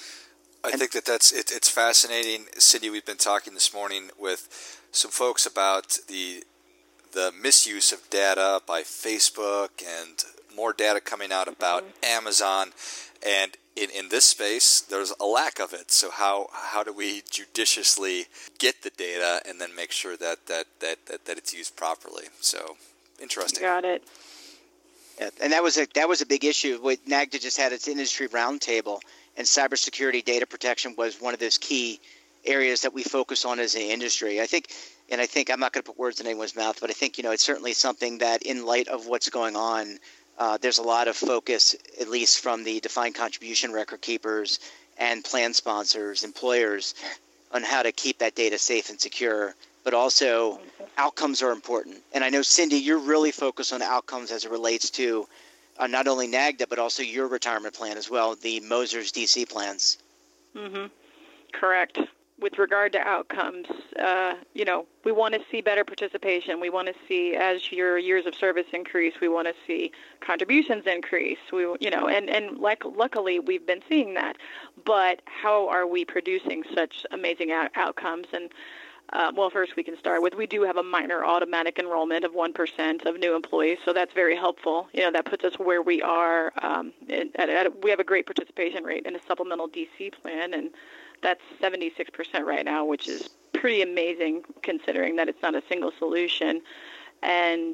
I think that that's it, it's fascinating, Cindy. We've been talking this morning with some folks about the the misuse of data by Facebook, and more data coming out about mm-hmm. Amazon, and in, in this space, there's a lack of it. So how how do we judiciously get the data and then make sure that that that that, that it's used properly? So interesting. Got it. Yeah, and that was a that was a big issue. With NAGDA just had its industry roundtable. And cybersecurity data protection was one of those key areas that we focus on as an industry. I think, and I think I'm not going to put words in anyone's mouth, but I think, you know, it's certainly something that in light of what's going on, uh, there's a lot of focus, at least from the defined contribution record keepers and plan sponsors, employers, on how to keep that data safe and secure. But also, outcomes are important. And I know, Cindy, you're really focused on outcomes as it relates to Uh, not only NAGDA, but also your retirement plan as well, the Moser's D C plans. Mm-hmm. Correct. With regard to outcomes, uh, you know, we want to see better participation. We want to see, as your years of service increase, we want to see contributions increase. We, you know, and and like luckily we've been seeing that. But how are we producing such amazing out- outcomes? And Uh, well, first we can start with, we do have a minor automatic enrollment of one percent of new employees, so that's very helpful. You know, that puts us where we are. Um, at, at, we have a great participation rate in a supplemental D C plan, and that's seventy-six percent right now, which is pretty amazing considering that it's not a single solution. And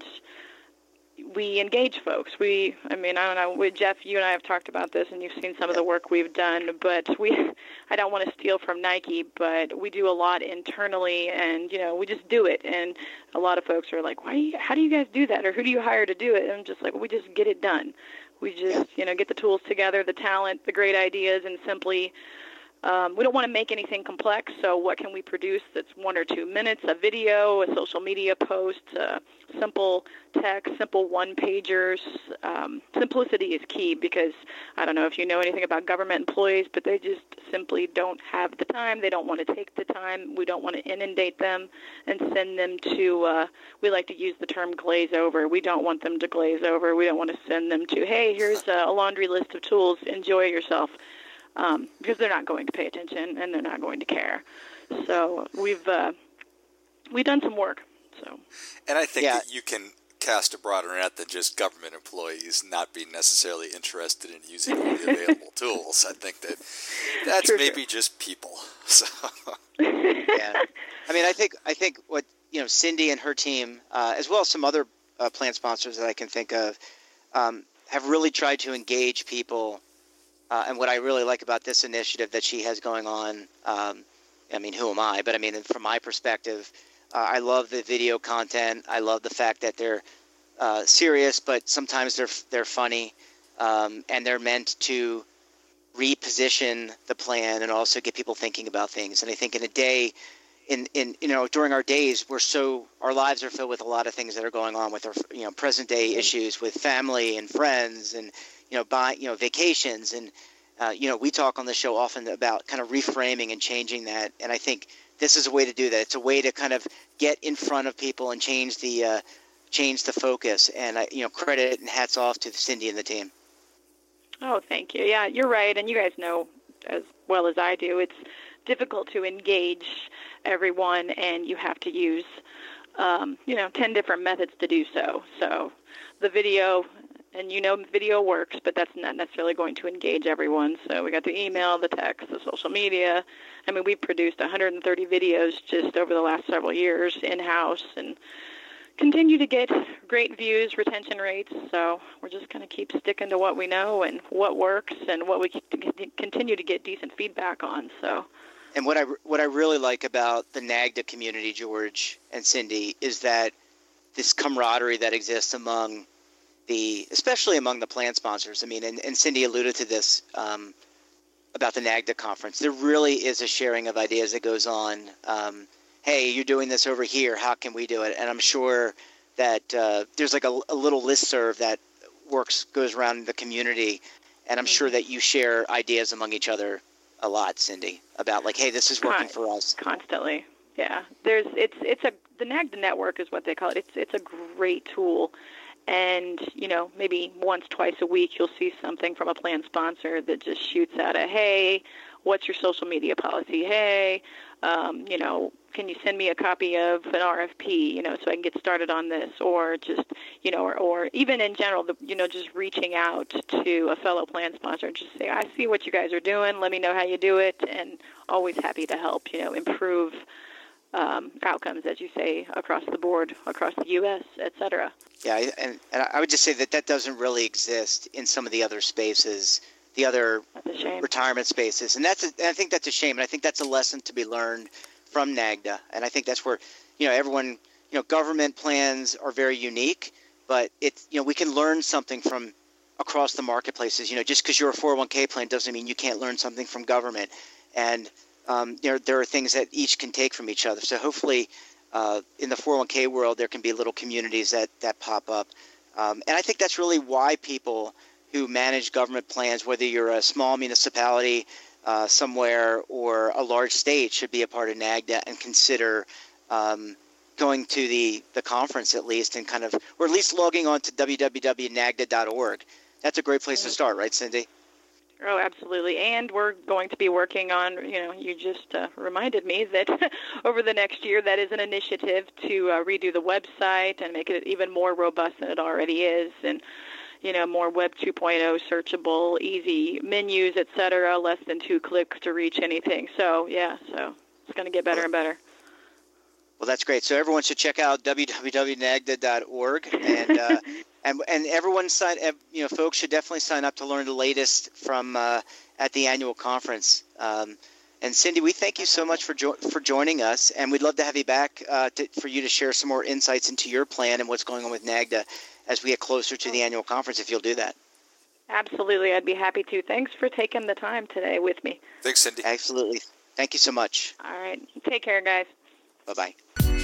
we engage folks. We, I mean, I don't know, with Jeff, you and I have talked about this, and you've seen some of the work we've done, but we, I don't want to steal from Nike, but we do a lot internally, and, you know, we just do it, and a lot of folks are like, why do you, how do you guys do that, or who do you hire to do it? And I'm just like, well, we just get it done. We just, you know, get the tools together, the talent, the great ideas, and simply Um, we don't want to make anything complex, so what can we produce that's one or two minutes, a video, a social media post, uh, simple text, simple one-pagers. Um, simplicity is key because I don't know if you know anything about government employees, but they just simply don't have the time. They don't want to take the time. We don't want to inundate them and send them to, uh, we like to use the term glaze over. We don't want them to glaze over. We don't want to send them to, hey, here's a laundry list of tools. Enjoy yourself. Um, because they're not going to pay attention and they're not going to care. So we've uh, we've done some work. So, and I think yeah. that you can cast a broader net than just government employees not being necessarily interested in using all the available tools. I think that that's True, maybe true. just people. So. Yeah, I mean, I think I think what you know, Cindy and her team, uh, as well as some other uh, plan sponsors that I can think of, um, have really tried to engage people. Uh, and what I really like about this initiative that she has going on, um, I mean, who am I? But I mean, from my perspective, uh, I love the video content. I love the fact that they're uh, serious, but sometimes they're they're funny, um, and they're meant to reposition the plan and also get people thinking about things. And I think in a day, in in you know, during our days, we're so our lives are filled with a lot of things that are going on with our you know present day issues with family and friends and. You know, buy you know vacations, and uh, you know we talk on the show often about kind of reframing and changing that. And I think this is a way to do that. It's a way to kind of get in front of people and change the uh, change the focus. And I, you know, credit and hats off to Cindy and the team. Oh, thank you. Yeah, you're right, and you guys know as well as I do. It's difficult to engage everyone, and you have to use um, you know ten different methods to do so. So the video. And you know video works, but that's not necessarily going to engage everyone. So we got the email, the text, the social media. I mean, we've produced one hundred thirty videos just over the last several years in-house and continue to get great views, retention rates. So we're just going to keep sticking to what we know and what works and what we continue to get decent feedback on. So. And what I, what I really like about the NAGDA community, George and Cindy, is that this camaraderie that exists among the, especially among the plan sponsors. I mean, and, and Cindy alluded to this um, about the NAGDA conference. There really is a sharing of ideas that goes on. Um, hey, you're doing this over here. How can we do it? And I'm sure that uh, there's like a, a little listserv that works, goes around the community. And I'm mm-hmm. sure that you share ideas among each other a lot, Cindy, about like, hey, this is working Con- for us. Constantly. Yeah. There's, it's, it's a, the NAGDA network is what they call it. It's, it's a great tool. And, you know, maybe once, twice a week, you'll see something from a plan sponsor that just shoots out a, hey, what's your social media policy? Hey, um, you know, can you send me a copy of an R F P, you know, so I can get started on this? Or just, you know, or, or even in general, the, you know, just reaching out to a fellow plan sponsor and just say, I see what you guys are doing. Let me know how you do it. And always happy to help, you know, improve Um, outcomes, as you say, across the board, across the U S, et cetera. Yeah, and, and I would just say that that doesn't really exist in some of the other spaces, the other retirement spaces. And that's a, and I think that's a shame. And I think that's a lesson to be learned from NAGDA. And I think that's where, you know, everyone, you know, government plans are very unique, but it's, you know, we can learn something from across the marketplaces. You know, just because you're a four oh one k plan doesn't mean you can't learn something from government. And Um, there, there are things that each can take from each other. So hopefully uh, in the four oh one k world, there can be little communities that, that pop up. Um, and I think that's really why people who manage government plans, whether you're a small municipality uh, somewhere or a large state, should be a part of NAGDA and consider um, going to the, the conference at least and kind of, or at least logging on to w w w dot nagda dot org. That's a great place to start, right, Cindy? Oh, absolutely. And we're going to be working on, you know, you just uh, reminded me that over the next year, that is an initiative to uh, redo the website and make it even more robust than it already is. And, you know, more Web two point oh searchable, easy menus, et cetera, less than two clicks to reach anything. So, yeah, so it's going to get better and better. Well, that's great. So everyone should check out w w w dot nagda dot org. And, uh, And and everyone sign, you know, folks should definitely sign up to learn the latest from uh, at the annual conference. Um, and Cindy, we thank you so much for jo- for joining us, and we'd love to have you back uh, to, for you to share some more insights into your plan and what's going on with NAGDA as we get closer to the annual conference. If you'll do that. Absolutely. I'd be happy to. Thanks for taking the time today with me. Thanks, Cindy. Absolutely. Thank you so much. All right. Take care, guys. Bye-bye.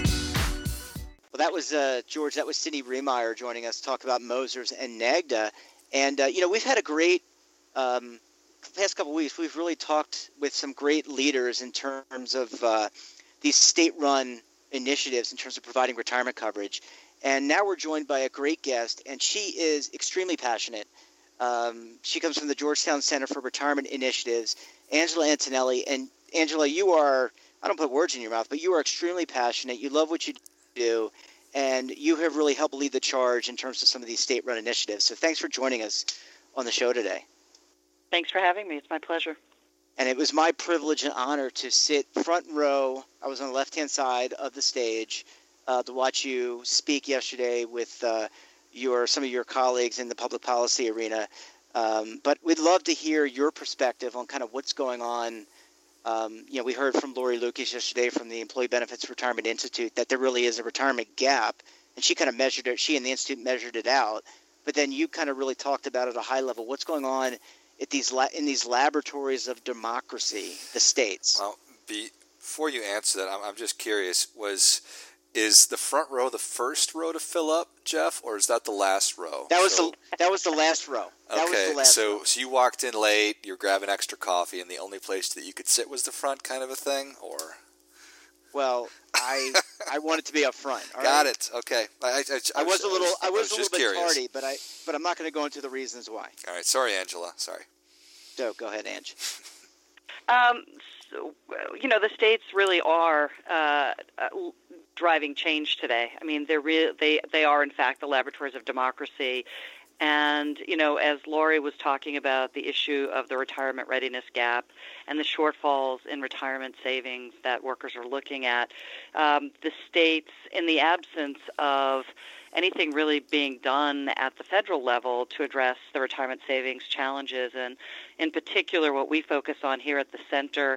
Well, that was, uh, George, that was Cindy Riemeyer joining us to talk about Mosers and NAGDA. And, uh, you know, we've had a great, um, past couple of weeks, we've really talked with some great leaders in terms of uh, these state-run initiatives in terms of providing retirement coverage. And now we're joined by a great guest, and she is extremely passionate. Um, she comes from the Georgetown Center for Retirement Initiatives, Angela Antonelli. And, Angela, you are, I don't put words in your mouth, but you are extremely passionate. You love what you do, and you have really helped lead the charge in terms of some of these state-run initiatives. So thanks for joining us on the show today. Thanks for having me. It's my pleasure. And it was my privilege and honor to sit front row. I was on the left-hand side of the stage uh, to watch you speak yesterday with uh, your some of your colleagues in the public policy arena. Um, but we'd love to hear your perspective on kind of what's going on. Um, you know, we heard from Lori Lucas yesterday from the Employee Benefits Retirement Institute that there really is a retirement gap, and she kind of measured it. She and the Institute measured it out. But then you kind of really talked about at a high level what's going on at these la- in these laboratories of democracy, the states. Well, be, before you answer that, I'm, I'm just curious, was is the front row the first row to fill up, Jeff, or is that the last row? That was so, the that was the last row. That okay, was the last so row. so you walked in late, you're grabbing extra coffee, and the only place that you could sit was the front, kind of a thing, or? Well, I I wanted to be up front. All Got right? it. Okay. I, I, I, I was a little I was, I was a little just bit curious. tardy, but I but I'm not going to go into the reasons why. All right. Sorry, Angela. Sorry. So go ahead, Ange. Um, so, you know, the states really are uh, uh, driving change today. I mean, they're re- they they are in fact the laboratories of democracy. And, you know, as Lori was talking about the issue of the retirement readiness gap and the shortfalls in retirement savings that workers are looking at, um, the states, in the absence of anything really being done at the federal level to address the retirement savings challenges, and in particular what we focus on here at the center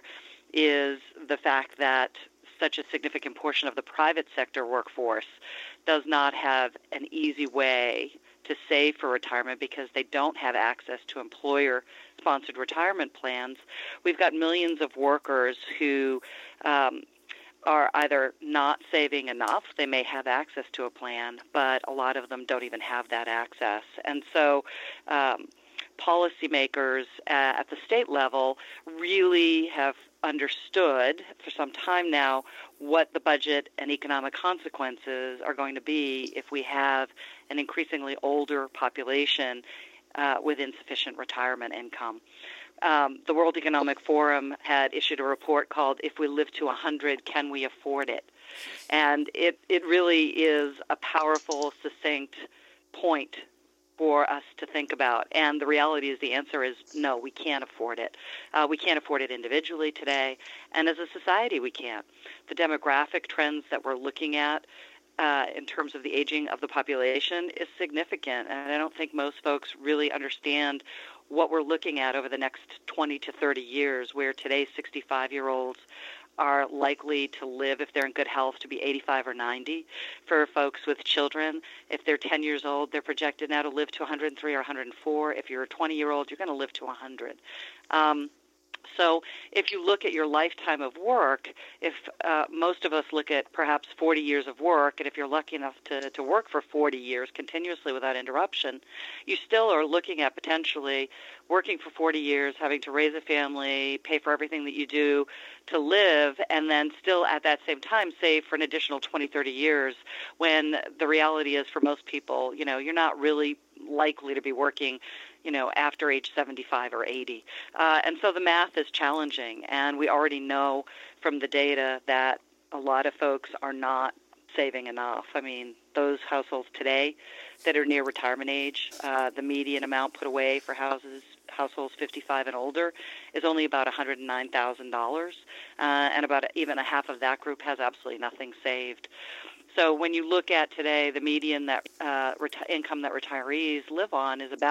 is the fact that such a significant portion of the private sector workforce does not have an easy way to save for retirement because they don't have access to employer-sponsored retirement plans. We've got millions of workers who um, are either not saving enough. They may have access to a plan, but a lot of them don't even have that access. And so um, policymakers at the state level really have understood for some time now what the budget and economic consequences are going to be if we have an increasingly older population uh, with insufficient retirement income. Um, the World Economic Forum had issued a report called If We Live to one hundred, Can We Afford It? And it, it really is a powerful, succinct point for us to think about. And the reality is the answer is no, we can't afford it. Uh, we can't afford it individually today, and as a society we can't. The demographic trends that we're looking at uh, in terms of the aging of the population is significant, and I don't think most folks really understand what we're looking at over the next twenty to thirty years, where today's sixty-five-year-olds are likely to live, if they're in good health, to be eighty-five or ninety. For folks with children, if they're ten years old, they're projected now to live to one hundred three or one hundred four. If you're a twenty-year-old, you're going to live to one hundred. Um, so if you look at your lifetime of work, if uh, most of us look at perhaps forty years of work, and if you're lucky enough to, to work for forty years continuously without interruption, you still are looking at potentially working for forty years, having to raise a family, pay for everything that you do to live, and then still at that same time save for an additional twenty, thirty years, when the reality is for most people, you know, you're not really likely to be working, you know, after age seventy-five or eighty. Uh, and so the math is challenging, and we already know from the data that a lot of folks are not saving enough. I mean, those households today that are near retirement age, uh, the median amount put away for houses households fifty-five and older is only about one hundred nine thousand dollars, uh, and about even a half of that group has absolutely nothing saved. So when you look at today, the median that uh, reti- income that retirees live on is about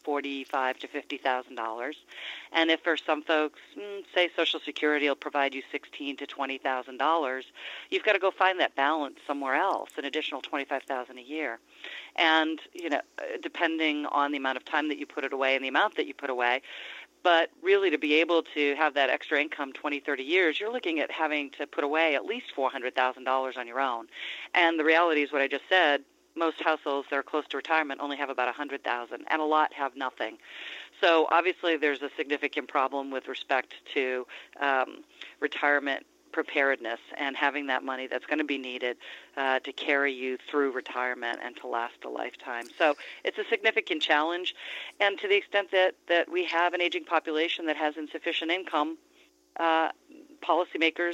forty-five to fifty thousand dollars, and if for some folks, say Social Security will provide you sixteen to twenty thousand dollars, you've got to go find that balance somewhere else, an additional twenty-five thousand dollars a year, and you know, depending on the amount of time that you put it away and the amount that you put away. But really, to be able to have that extra income twenty, thirty years, you're looking at having to put away at least four hundred thousand dollars on your own. And the reality is what I just said, most households that are close to retirement only have about one hundred thousand dollars, and a lot have nothing. So obviously there's a significant problem with respect to um, retirement preparedness and having that money that's going to be needed uh, to carry you through retirement and to last a lifetime. So it's a significant challenge, and to the extent that, that we have an aging population that has insufficient income, uh, policymakers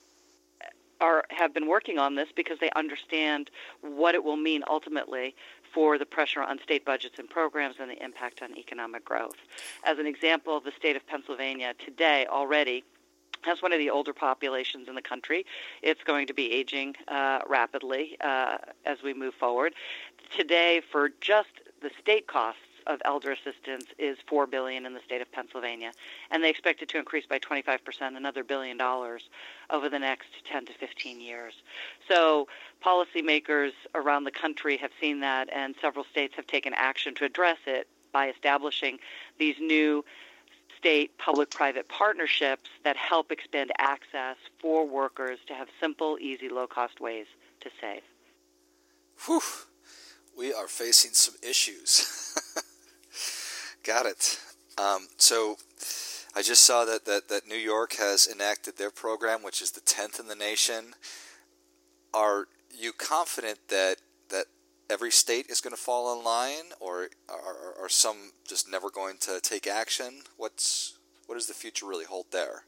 are have been working on this because they understand what it will mean ultimately for the pressure on state budgets and programs and the impact on economic growth. As an example, the state of Pennsylvania today already has one of the older populations in the country. It's going to be aging uh, rapidly uh, as we move forward. Today, for just the state costs of elder assistance is four billion dollars in the state of Pennsylvania, and they expect it to increase by twenty-five percent, another billion dollars over the next ten to fifteen years. So policymakers around the country have seen that, and several states have taken action to address it by establishing these new state public-private partnerships that help expand access for workers to have simple, easy, low-cost ways to save. Whew. We are facing some issues. Got it. Um, so I just saw that, that, that New York has enacted their program, which is the tenth in the nation. Are you confident that that every state is going to fall in line, or are, are some just never going to take action? What's what does the future really hold there?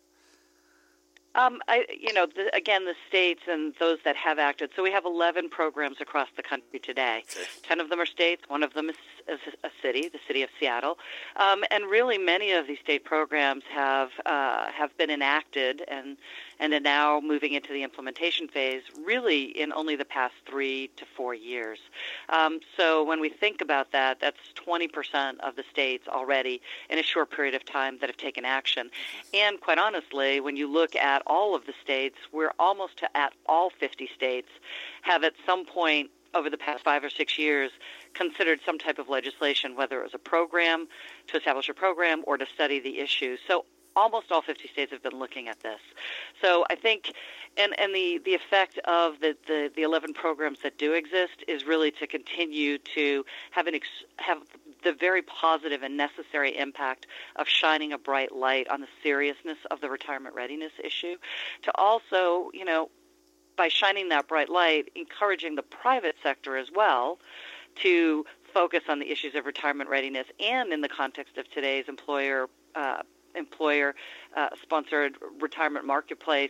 Um, I, you know, the, again, the states and those that have acted. So we have eleven programs across the country today. Okay. Ten of them are states. One of them is, is a city, the city of Seattle. Um, and really, many of these state programs have uh, have been enacted and and are now moving into the implementation phase. Really, in only the past three to four years. Um, so when we think about that, that's twenty percent of the states already in a short period of time that have taken action. And quite honestly, when you look at all of the states, we're almost at all fifty states have at some point over the past five or six years considered some type of legislation, whether it was a program, to establish a program, or to study the issue. So almost all fifty states have been looking at this. So I think, and, and the, the effect of the, the, the eleven programs that do exist is really to continue to have an ex, have the very positive and necessary impact of shining a bright light on the seriousness of the retirement readiness issue, to also, you know, by shining that bright light, encouraging the private sector as well to focus on the issues of retirement readiness, and in the context of today's employer uh, employer uh, sponsored retirement marketplace,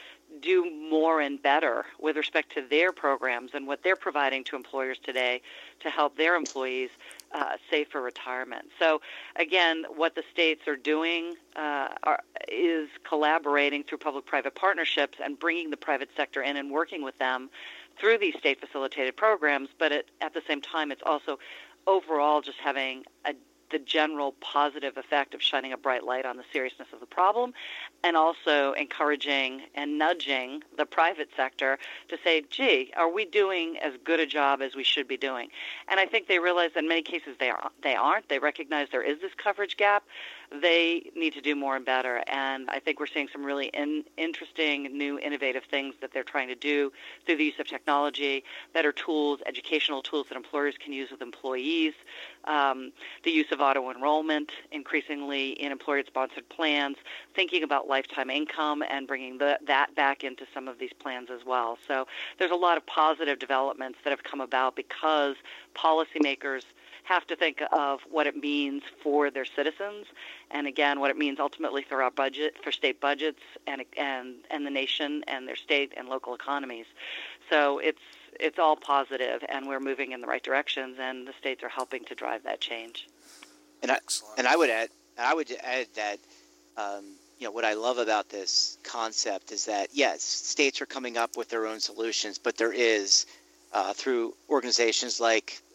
do more and better with respect to their programs and what they're providing to employers today to help their employees uh, save for retirement. So, again, what the states are doing uh, are, is collaborating through public-private partnerships and bringing the private sector in and working with them through these state-facilitated programs, but it, at the same time, it's also overall just having a the general positive effect of shining a bright light on the seriousness of the problem, and also encouraging and nudging the private sector to say, gee, are we doing as good a job as we should be doing? And I think they realize that in many cases they, are, they aren't. They recognize there is this coverage gap. They need to do more and better. And I think we're seeing some really in, interesting, new, innovative things that they're trying to do through the use of technology, better tools, educational tools that employers can use with employees, um, the use of auto-enrollment increasingly in employer-sponsored plans, thinking about lifetime income and bringing the, that back into some of these plans as well. So there's a lot of positive developments that have come about because policymakers have to think of what it means for their citizens, and again, what it means ultimately for our budget, for state budgets, and and and the nation and their state and local economies. So it's it's all positive, and we're moving in the right directions, and the states are helping to drive that change. And I and I would add, I would add that um, you know what I love about this concept is that yes, states are coming up with their own solutions, but there is uh, through organizations like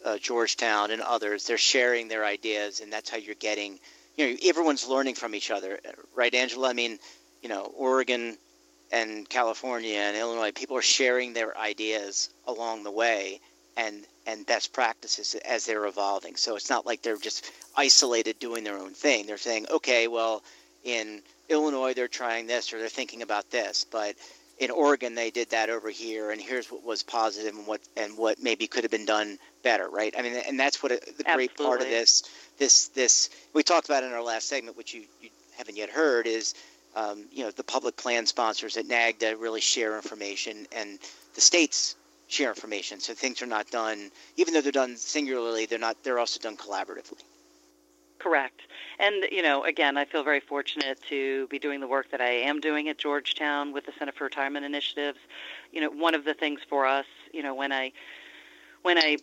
uh, Georgetown and others, they're sharing their ideas, and that's how you're getting, you know, everyone's learning from each other, right, Angela? I mean, you know, Oregon and California and Illinois, people are sharing their ideas along the way and and best practices as they're evolving. So it's not like they're just isolated doing their own thing. They're saying, okay, well, in Illinois they're trying this or they're thinking about this, but in Oregon they did that over here, and here's what was positive and what and what maybe could have been done better, right? I mean, and that's what a, the great Absolutely. part of this this this we talked about in our last segment, which you, you haven't yet heard, is um, you know, the public plan sponsors at NAGDA really share information, and the states share information. So things are not done, even though they're done singularly, they're not. They're also done collaboratively. Correct. And, you know, again, I feel very fortunate to be doing the work that I am doing at Georgetown with the Center for Retirement Initiatives. You know, one of the things for us, you know, when I when I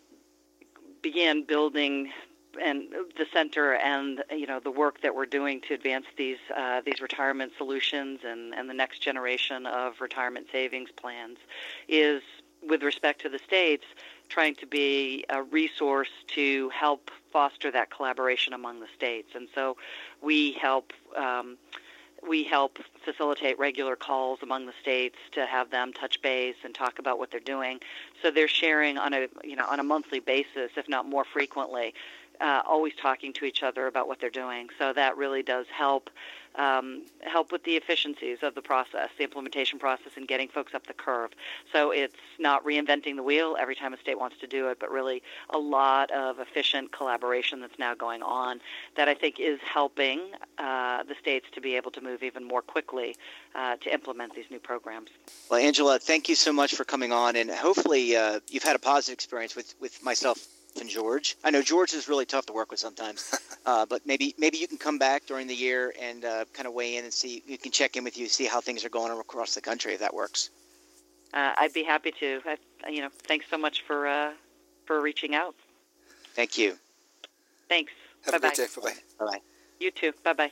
began building and the center and, you know, the work that we're doing to advance these uh, these retirement solutions and, and the next generation of retirement savings plans is, with respect to the states, trying to be a resource to help foster that collaboration among the states. And so we help um, we help facilitate regular calls among the states to have them touch base and talk about what they're doing. So they're sharing on a you know on a monthly basis, if not more frequently, uh, always talking to each other about what they're doing. So that really does help um, help with the efficiencies of the process, the implementation process, and getting folks up the curve. So it's not reinventing the wheel every time a state wants to do it, but really a lot of efficient collaboration that's now going on that I think is helping uh, the states to be able to move even more quickly uh, to implement these new programs. Well, Angela, thank you so much for coming on, and hopefully uh, you've had a positive experience with, with myself and George. I know George is really tough to work with sometimes, uh, but maybe maybe you can come back during the year and uh, kind of weigh in and see. You can check in with you, see how things are going across the country, if that works. Uh, I'd be happy to. I, you know, thanks so much for uh, for reaching out. Thank you. Thanks. Have Bye-bye. a great day. Bye-bye. Bye-bye. You too. Bye-bye.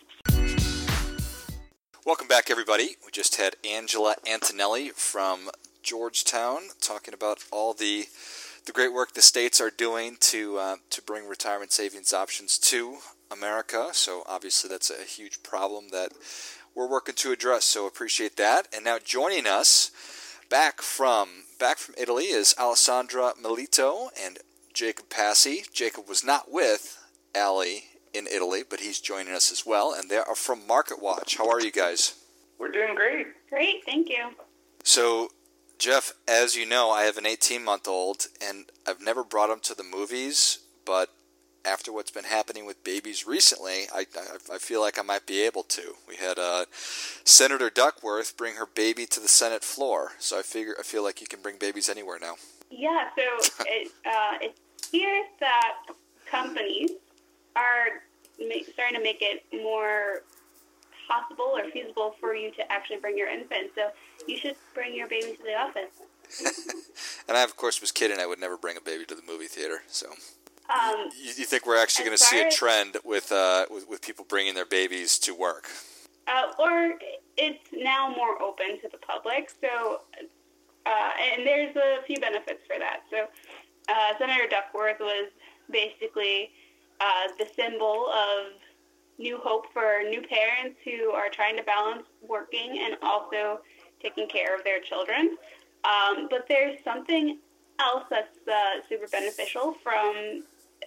Welcome back, everybody. We just had Angela Antonelli from Georgetown talking about all the the great work the states are doing to uh, to bring retirement savings options to America. So obviously that's a huge problem that we're working to address. So appreciate that. And now joining us back from back from Italy is Alessandra Melito and Jacob Passy. Jacob was not with Allie in Italy, but he's joining us as well. And they are from Market Watch. How are you guys? We're doing great. Great, thank you. So, Jeff, as you know, I have an eighteen-month-old, and I've never brought him to the movies, but after what's been happening with babies recently, I, I, I feel like I might be able to. We had uh, Senator Duckworth bring her baby to the Senate floor, so I figure I feel like you can bring babies anywhere now. Yeah, so it, uh, it appears that companies are ma- starting to make it more possible or feasible for you to actually bring your infant. So you should bring your baby to the office. And I, of course, was kidding. I would never bring a baby to the movie theater. So, um, you, you think we're actually going to see a trend with, uh, with with people bringing their babies to work? Uh, or it's now more open to the public. So, uh, and there's a few benefits for that. So, uh, Senator Duckworth was basically uh, the symbol of new hope for new parents who are trying to balance working and also taking care of their children. Um, but there's something else that's uh, super beneficial from,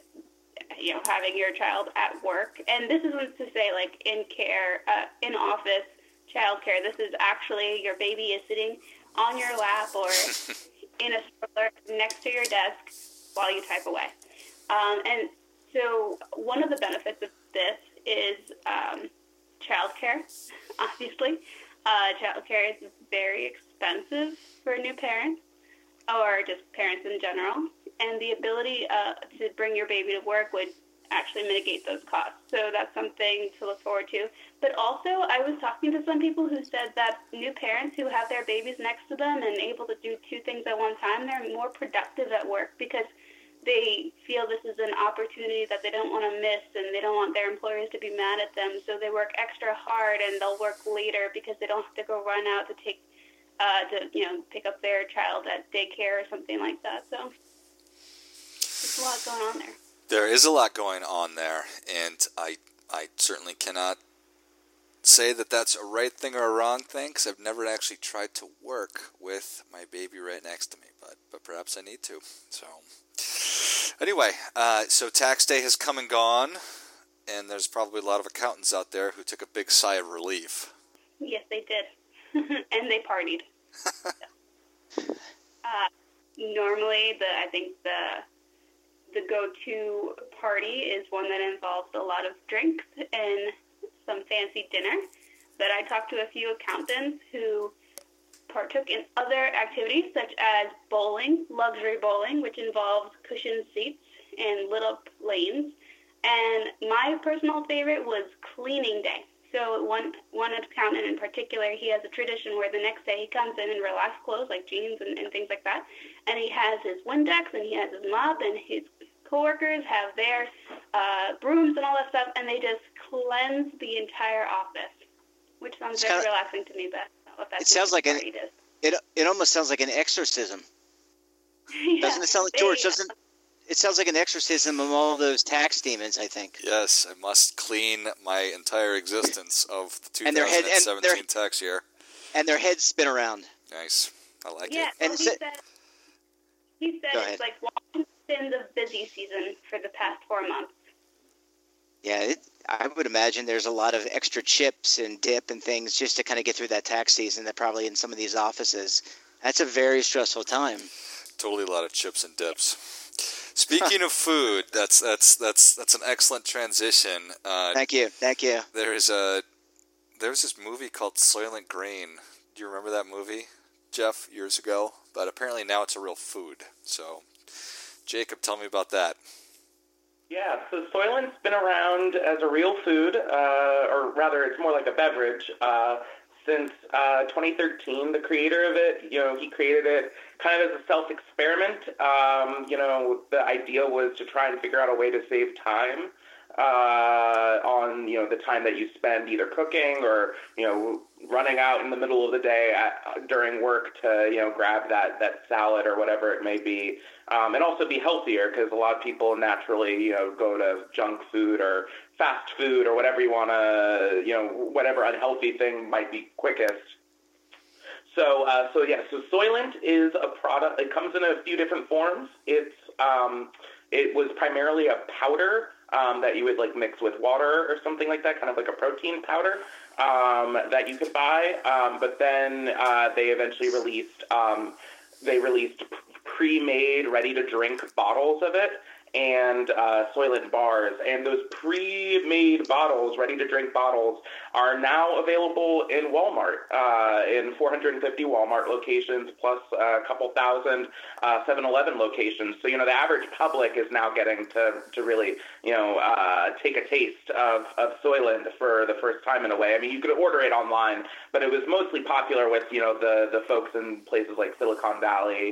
you know, having your child at work. And this isn't to say like in care, uh, in office child care. This is actually your baby is sitting on your lap or in a stroller next to your desk while you type away. Um, and so one of the benefits of this is um, childcare, obviously. Uh, childcare is very expensive for new parents or just parents in general, and the ability uh, to bring your baby to work would actually mitigate those costs. So that's something to look forward to. But also, I was talking to some people who said that new parents who have their babies next to them and able to do two things at one time, they're more productive at work because they feel this is an opportunity that they don't want to miss, and they don't want their employers to be mad at them. So they work extra hard, and they'll work later because they don't have to go run out to take, uh, to you know, pick up their child at daycare or something like that. So. There's a lot going on there. There is a lot going on there, and I I certainly cannot say that that's a right thing or a wrong thing, because I've never actually tried to work with my baby right next to me, but but perhaps I need to. So anyway, uh, so tax day has come and gone, and there's probably a lot of accountants out there who took a big sigh of relief. Yes, they did. And they partied. uh, normally, the I think the the go-to party is one that involves a lot of drinks and some fancy dinner. But I talked to a few accountants who partook in other activities such as bowling, luxury bowling, which involves cushioned seats and lit up lanes. And my personal favorite was cleaning day. So one one accountant in particular, he has a tradition where the next day he comes in in relaxed clothes like jeans and, and things like that, and he has his Windex and he has his mop, and his coworkers have their uh, brooms and all that stuff, and they just cleanse the entire office, which sounds It's very kinda, relaxing to me. But what that it sounds like an is. it it almost sounds like an exorcism. Yeah, Doesn't it sound like they, George? Doesn't it sounds like an exorcism of all those tax demons? I think. Yes, I must clean my entire existence of the And their head- and twenty seventeen their- tax year. And their heads spin around. Nice. I like Yeah, it. well, And he so- said he said Go it's ahead. like Washington's busy season for the past four months. Yeah, it, I would imagine there's a lot of extra chips and dip and things just to kind of get through that tax season. That probably in some of these offices, that's a very stressful time. Totally a lot of chips and dips. Speaking of food, that's that's that's that's an excellent transition. Uh, Thank you, thank you. there's a there's this movie called Soylent Green. Do you remember that movie, Jeff, years ago? But apparently now it's a real food. So, Jacob, tell me about that. Yeah, so Soylent's been around as a real food, uh, or rather, it's more like a beverage, uh, since uh, twenty thirteen. The creator of it, you know, he created it kind of as a self-experiment. Um, you know, the idea was to try and figure out a way to save time uh, on, you know, the time that you spend either cooking or, you know, running out in the middle of the day at, during work to, you know, grab that, that salad or whatever it may be. Um, and also be healthier, because a lot of people naturally, you know, go to junk food or fast food or whatever you want to, you know, whatever unhealthy thing might be quickest. So, uh, so yeah, so Soylent is a product. It comes in a few different forms. It's, um, it was primarily a powder um, that you would like mix with water or something like that, kind of like a protein powder um, that you could buy. Um, but then uh, they eventually released, um, they released pre-made, ready-to-drink bottles of it, and uh, Soylent bars. And those pre-made bottles, ready-to-drink bottles, are now available in Walmart, uh, in four hundred fifty Walmart locations, plus a couple thousand uh, seven eleven locations. So, you know, the average public is now getting to, to really, you know, uh, take a taste of, of Soylent for the first time in a way. I mean, you could order it online, but it was mostly popular with, you know, the, the folks in places like Silicon Valley.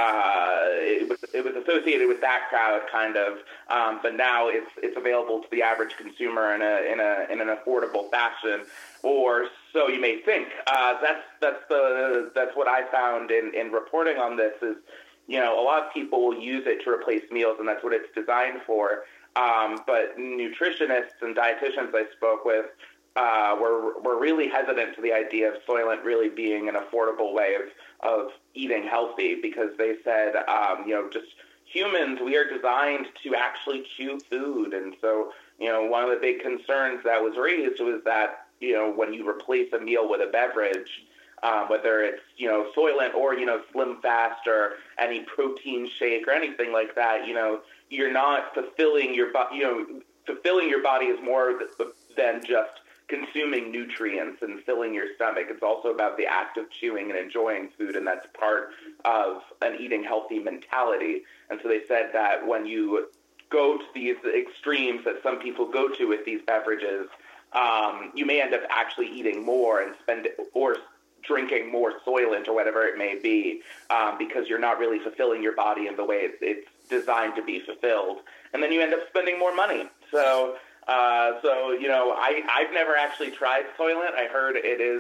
Uh, it was, it was associated with that crowd, kind of, um, but now it's it's available to the average consumer in a in a in an affordable fashion, or so you may think. Uh, that's that's the that's what I found in, in reporting on this is, you know, a lot of people will use it to replace meals, and that's what it's designed for. Um, but nutritionists and dietitians I spoke with uh, were were really hesitant to the idea of Soylent really being an affordable way of of eating healthy, because they said, um, you know, just humans, we are designed to actually chew food. And so, you know, one of the big concerns that was raised was that, you know, when you replace a meal with a beverage, um, whether it's, you know, Soylent or, you know, Slim Fast or any protein shake or anything like that, you know, you're not fulfilling your body, you know, fulfilling your body is more than just consuming nutrients and filling your stomach. It's also about the act of chewing and enjoying food, and that's part of an eating healthy mentality. And so they said that when you go to these extremes that some people go to with these beverages, um, you may end up actually eating more and spend or drinking more Soylent or whatever it may be, um, because you're not really fulfilling your body in the way it's, it's designed to be fulfilled. And then you end up spending more money. So Uh, so, you know, I, I've never actually tried Soylent. I heard it is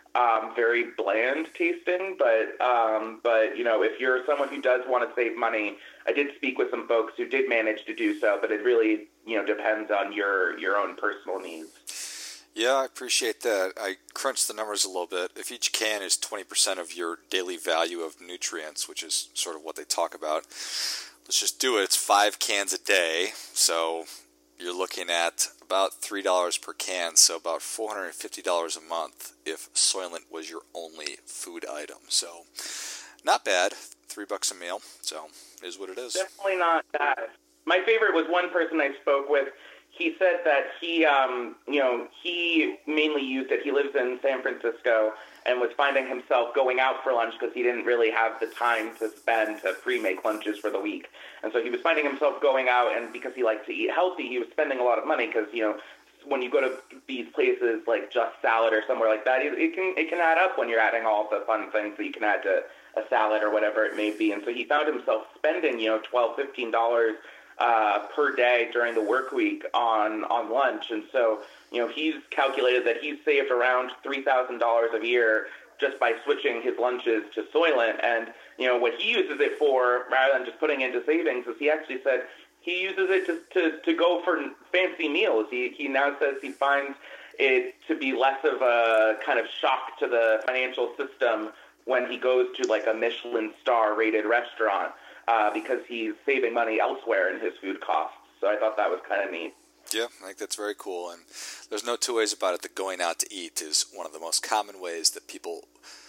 um, very bland tasting. But um, but you know, if you're someone who does want to save money, I did speak with some folks who did manage to do so. But it really, you know, depends on your your own personal needs. Yeah, I appreciate that. I crunched the numbers a little bit. If each can is twenty percent of your daily value of nutrients, which is sort of what they talk about, let's just do it. It's five cans a day, so you're looking at about three dollars per can, so about four hundred fifty dollars a month if Soylent was your only food item. So not bad, three bucks a meal, so it is what it is. Definitely not bad. My favorite was one person I spoke with. He said that he, um, you know, he mainly used it. He lives in San Francisco and was finding himself going out for lunch because he didn't really have the time to spend to pre-make lunches for the week. And so he was finding himself going out, and because he liked to eat healthy, he was spending a lot of money because, you know, when you go to these places like Just Salad or somewhere like that, it, it can it can add up when you're adding all the fun things that you can add to a salad or whatever it may be. And so he found himself spending, you know, twelve dollars, fifteen dollars Uh, per day during the work week on, on lunch. And so, you know, he's calculated that he's saved around three thousand dollars a year just by switching his lunches to Soylent. And, you know, what he uses it for, rather than just putting into savings, is he actually said he uses it to, to, to go for fancy meals. He, he now says he finds it to be less of a kind of shock to the financial system when he goes to like a Michelin star rated restaurant. Uh, because he's saving money elsewhere in his food costs. So I thought that was kind of neat. Yeah, I think that's very cool. And there's no two ways about it that going out to eat is one of the most common ways that people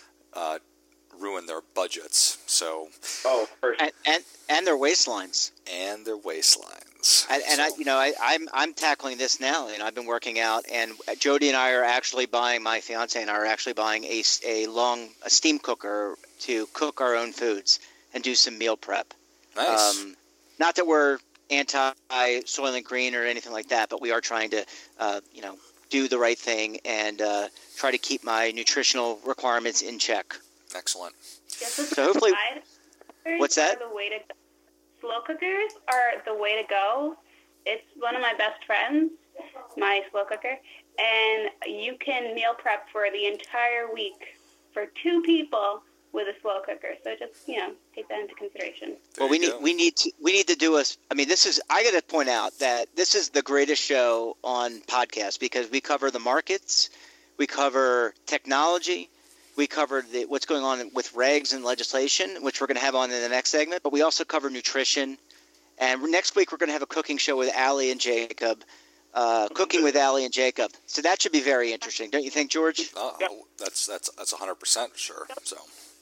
uh, ruin their budgets. So, oh, for sure. and, and and their waistlines. And their waistlines. And, and so. I, you know, I, I'm I'm tackling this now, and I've been working out. And Jody and I are actually buying. My fiance and I are actually buying a a long a steam cooker to cook our own foods and do some meal prep. Nice. Um, not that we're anti-Soylent Green or anything like that, but we are trying to, uh, you know, do the right thing and uh, try to keep my nutritional requirements in check. Excellent. So hopefully, what's that? The way to go. Slow cookers are the way to go. It's one of my best friends, my slow cooker, and you can meal prep for the entire week for two people with a slow cooker. So just, you know, take that into consideration. There well, we you need go. we need to we need to do a. I mean, this is. I got to point out that this is the greatest show on podcasts because we cover the markets, we cover technology, we cover the, what's going on with regs and legislation, which we're going to have on in the next segment. But we also cover nutrition, and next week we're going to have a cooking show with Allie and Jacob. Uh, cooking with Allie and Jacob. So that should be very interesting, don't you think, George? Oh, that's that's that's one hundred percent sure. So.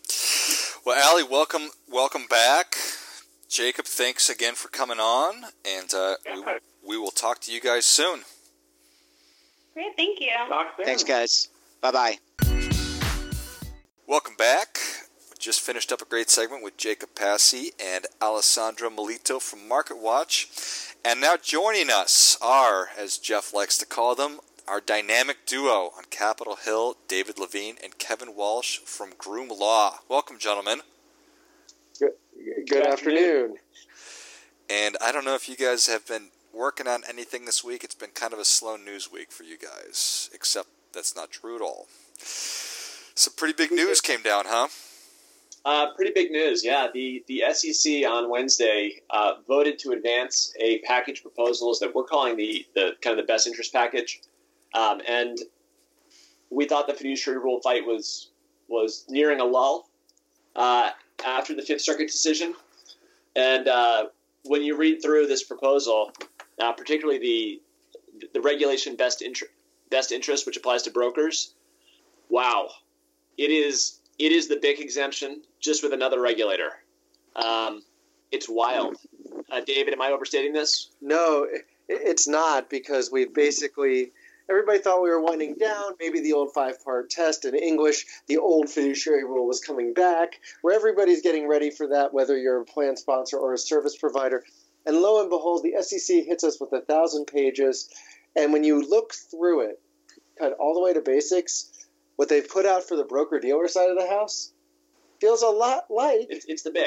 Well, Allie, welcome, welcome back. Jacob, thanks again for coming on, and uh, we, we will talk to you guys soon. Great, thank you. Talk soon. Thanks, guys. Bye-bye. Welcome back. We just finished up a great segment with Jacob Passy and Alessandra Melito from Market Watch, and now joining us are, as Jeff likes to call them, our dynamic duo on Capitol Hill, David Levine and Kevin Walsh from Groom Law. Welcome, gentlemen. Good, good afternoon. And I don't know if you guys have been working on anything this week. It's been kind of a slow news week for you guys, except that's not true at all. Some pretty big news came down, huh? Uh, pretty big news, yeah. The the S E C on Wednesday uh, voted to advance a package of proposals that we're calling the, the kind of the best interest package. Um, and we thought the fiduciary rule fight was was nearing a lull uh, after the Fifth Circuit decision. And uh, when you read through this proposal, uh, particularly the the regulation best inter- best interest, which applies to brokers, wow, it is it is the B I C exemption just with another regulator. Um, it's wild. Uh, David, am I overstating this? No, it's not, because we basically. Everybody thought we were winding down. Maybe the old five-part test in English, the old fiduciary rule was coming back, where everybody's getting ready for that, whether you're a plan sponsor or a service provider. And lo and behold, the S E C hits us with a thousand pages. And when you look through it, kind of all the way to basics, what they've put out for the broker-dealer side of the house feels a lot like... It's, it's the B I C.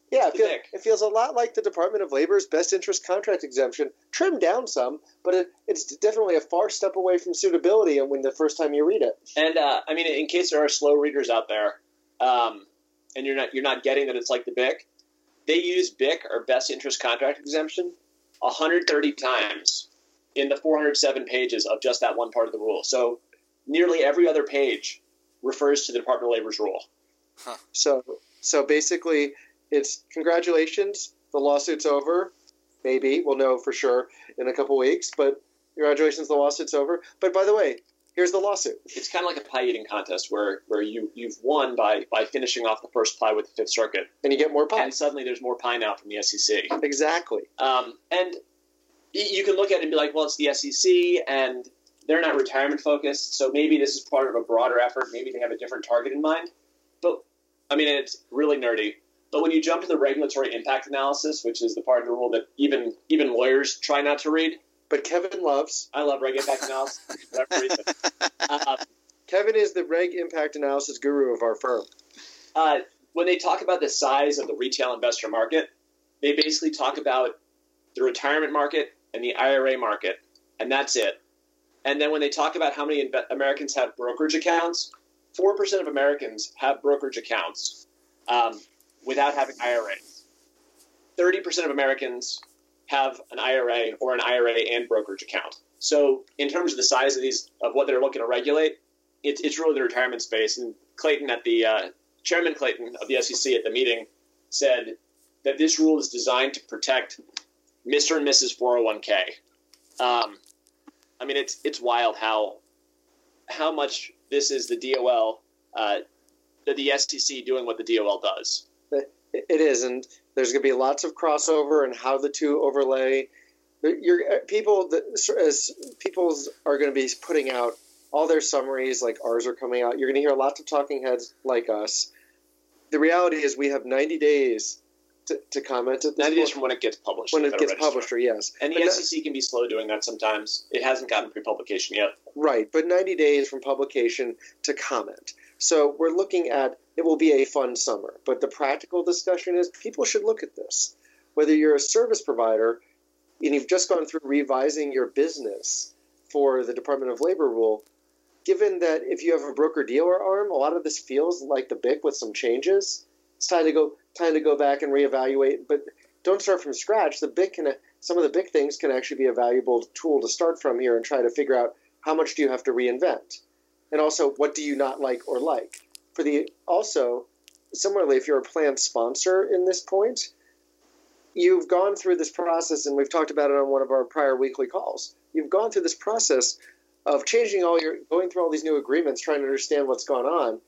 Yeah, it, the feel, B I C. it feels a lot like the Department of Labor's best interest contract exemption, trimmed down some, but it, it's definitely a far step away from suitability when the first time you read it. And uh, I mean, in case there are slow readers out there, um, and you're not you're not getting that it's like the B I C, they use B I C, or best interest contract exemption, one hundred thirty times in the four hundred seven pages of just that one part of the rule. So nearly every other page refers to the Department of Labor's rule. Huh. So, so basically, it's congratulations, the lawsuit's over. Maybe we'll know for sure in a couple weeks, but congratulations, the lawsuit's over. But by the way, here's the lawsuit. It's kind of like a pie eating contest where, where you you've won by by finishing off the first pie with the Fifth Circuit, and you get more pie. And suddenly there's more pie now from the S E C. Exactly. Um, and you can look at it and be like, well, it's the S E C, and they're not retirement focused, so maybe this is part of a broader effort. Maybe they have a different target in mind. But I mean, it's really nerdy. But when you jump to the regulatory impact analysis, which is the part of the rule that even even lawyers try not to read, but Kevin loves. I love reg impact analysis for whatever reason. Uh, Kevin is the reg impact analysis guru of our firm. Uh, when they talk about the size of the retail investor market, they basically talk about the retirement market and the I R A market, and that's it. And then when they talk about how many Inve- Americans have brokerage accounts, four percent of Americans have brokerage accounts um, without having I R As. thirty percent of Americans have an I R A or an I R A and brokerage account. So in terms of the size of these, of what they're looking to regulate, it's it's really the retirement space. And Clayton at the, uh, Chairman Clayton of the S E C at the meeting said that this rule is designed to protect Mister and Missus four oh one k. Um, I mean, it's it's wild how how much this is the D O L, uh, the, the S E C doing what the D O L does. It is, and there's going to be lots of crossover and how the two overlay. Your people, as people are going to be putting out all their summaries, like ours are coming out. You're going to hear lots of talking heads like us. The reality is, we have ninety days to, to comment. At this ninety days point. from when it gets published. When it gets register. published, or yes. And the but S E C can be slow doing that sometimes. It hasn't gotten pre-publication yet. Right, but ninety days from publication to comment. So we're looking at, it will be a fun summer. But the practical discussion is, people should look at this. Whether you're a service provider and you've just gone through revising your business for the Department of Labor rule, given that if you have a broker-dealer arm, a lot of this feels like the B I C with some changes. It's time to go time to go back and reevaluate. But don't start from scratch. The B I C can, some of the B I C things can actually be a valuable tool to start from here and try to figure out how much do you have to reinvent. And also, what do you not like or like? For the also, similarly, if you're a plan sponsor in this point, you've gone through this process, and we've talked about it on one of our prior weekly calls. You've gone through this process of changing all your, going through all these new agreements, trying to understand what's gone on.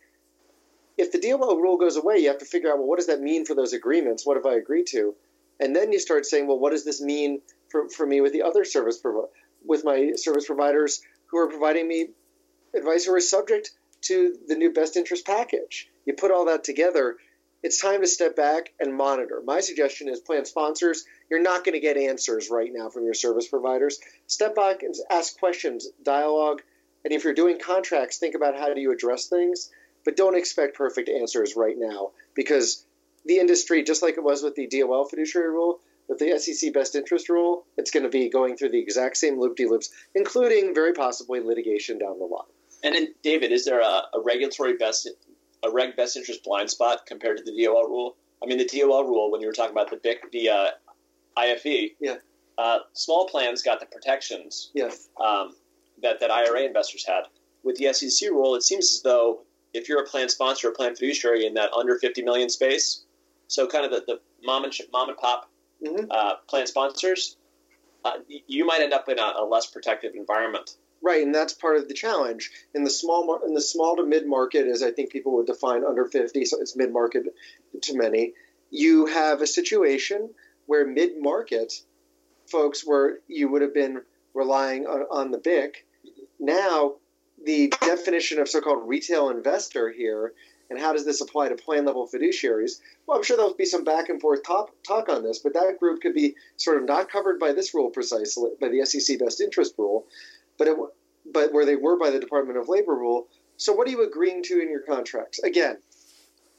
If the D O L rule goes away, you have to figure out, well, what does that mean for those agreements? What have I agreed to? And then you start saying, well, what does this mean for, for me with the other service provi- with my service providers who are providing me advice who are subject to the new best interest package? You put all that together, it's time to step back and monitor. My suggestion is, plan sponsors, you're not going to get answers right now from your service providers. Step back and ask questions, dialogue, and if you're doing contracts, think about how do you address things, but don't expect perfect answers right now, because the industry, just like it was with the D O L fiduciary rule, with the S E C best interest rule, it's going to be going through the exact same loop-de-loops, including very possibly litigation down the line. And then, David, is there a, a regulatory best, a reg best interest blind spot compared to the D O L rule? I mean, the D O L rule, when you were talking about the B I C, the uh, I F E, yeah, uh, small plans got the protections, yeah, um, that that I R A investors had. With the S E C rule, it seems as though if you're a plan sponsor or plan fiduciary in that under fifty million space, so kind of the, the mom and mom and pop mm-hmm. uh, plan sponsors, uh, you might end up in a, a less protective environment. Right, and that's part of the challenge. In the small in the small to mid market, as I think people would define under fifty, so it's mid market to many, you have a situation where mid market folks, where you would have been relying on, on the B I C, now the definition of so-called retail investor here, and how does this apply to plan level fiduciaries? Well, I'm sure there'll be some back and forth talk, talk on this, but that group could be sort of not covered by this rule precisely, by the S E C best interest rule, but it, but where they were by the Department of Labor rule. So what are you agreeing to in your contracts? Again,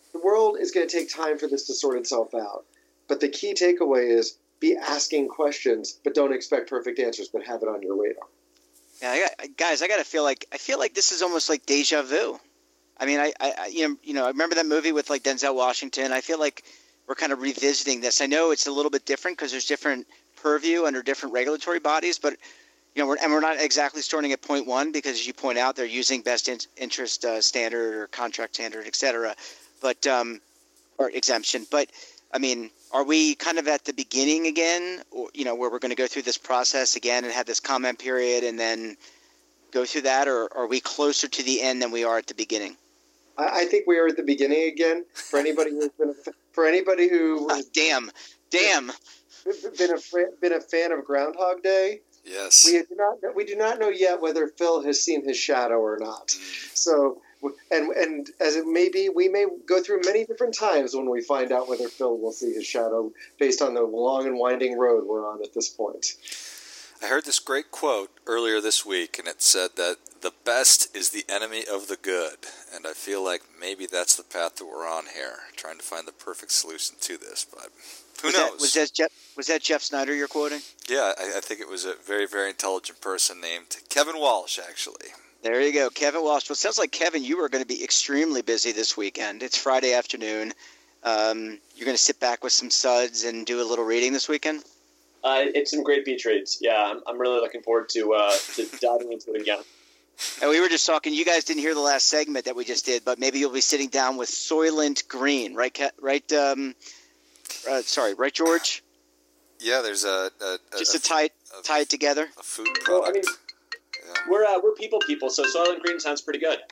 the world is going to take time for this to sort itself out. But the key takeaway is be asking questions, but don't expect perfect answers, but have it on your radar. Yeah, I got, guys, I got to feel like I feel like this is almost like deja vu. I mean, I, I, you know, you know, I remember that movie with like Denzel Washington. I feel like we're kind of revisiting this. I know it's a little bit different because there's different purview under different regulatory bodies, but you know, we're, and we're not exactly starting at point one because, as you point out, they're using best in, interest uh, standard or contract standard, et cetera, but um, or exemption. But I mean, are we kind of at the beginning again, or, you know, where we're going to go through this process again and have this comment period and then go through that, or are we closer to the end than we are at the beginning? I, I think we are at the beginning again. For anybody who's been a, for anybody who uh, damn, damn, been a been a fan of Groundhog Day. Yes, we do not we do not know yet whether Phil has seen his shadow or not. So. And and as it may be, we may go through many different times when we find out whether Phil will see his shadow based on the long and winding road we're on at this point. I heard this great quote earlier this week, and it said that the best is the enemy of the good. And I feel like maybe that's the path that we're on here, trying to find the perfect solution to this. But who was knows? That, was, that Jeff, was that Jeff Snyder you're quoting? Yeah, I, I think it was a very, very intelligent person named Kevin Walsh, actually. There you go, Kevin Walsh. Well, it sounds like, Kevin, you are going to be extremely busy this weekend. It's Friday afternoon. Um, you're going to sit back with some suds and do a little reading this weekend? Uh, it's some great beach reads. Yeah, I'm, I'm really looking forward to, uh, to diving into it again. And we were just talking, you guys didn't hear the last segment that we just did, but maybe you'll be sitting down with Soylent Green, right? Right? Um, uh, sorry, right, George? Yeah, there's a... a, a just a, to tie, a, tie it together? A food product. Well, I mean, We're uh, we're people people, so Soylent Green sounds pretty good.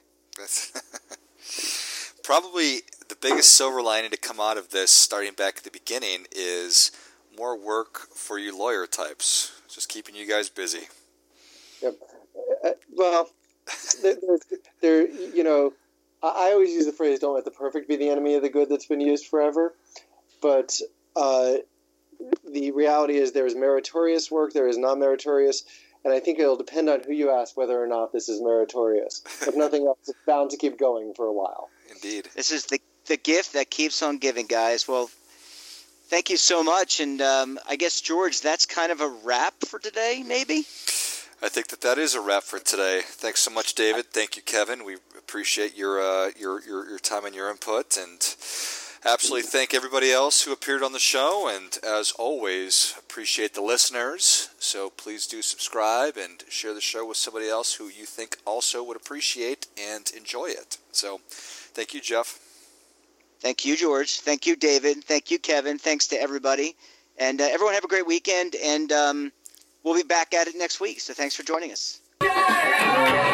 Probably the biggest silver lining to come out of this, starting back at the beginning, is more work for you lawyer types. Just keeping you guys busy. Yep. Uh, well, there, there, you know, I always use the phrase "don't let the perfect be the enemy of the good" that's been used forever. But uh, the reality is there is meritorious work, there is non-meritorious. And I think it'll depend on who you ask whether or not this is meritorious. If nothing else, it's bound to keep going for a while. Indeed. This is the the gift that keeps on giving, guys. Well, thank you so much. And um, I guess, George, that's kind of a wrap for today, maybe? I think that that is a wrap for today. Thanks so much, David. Thank you, Kevin. We appreciate your uh, your, your your time and your input. And absolutely thank everybody else who appeared on the show, and as always, appreciate the listeners. So please do subscribe and share the show with somebody else who you think also would appreciate and enjoy it. So thank you, Jeff. Thank you, George. Thank you, David. Thank you, Kevin. Thanks to everybody. And uh, everyone have a great weekend, and um, we'll be back at it next week. So thanks for joining us.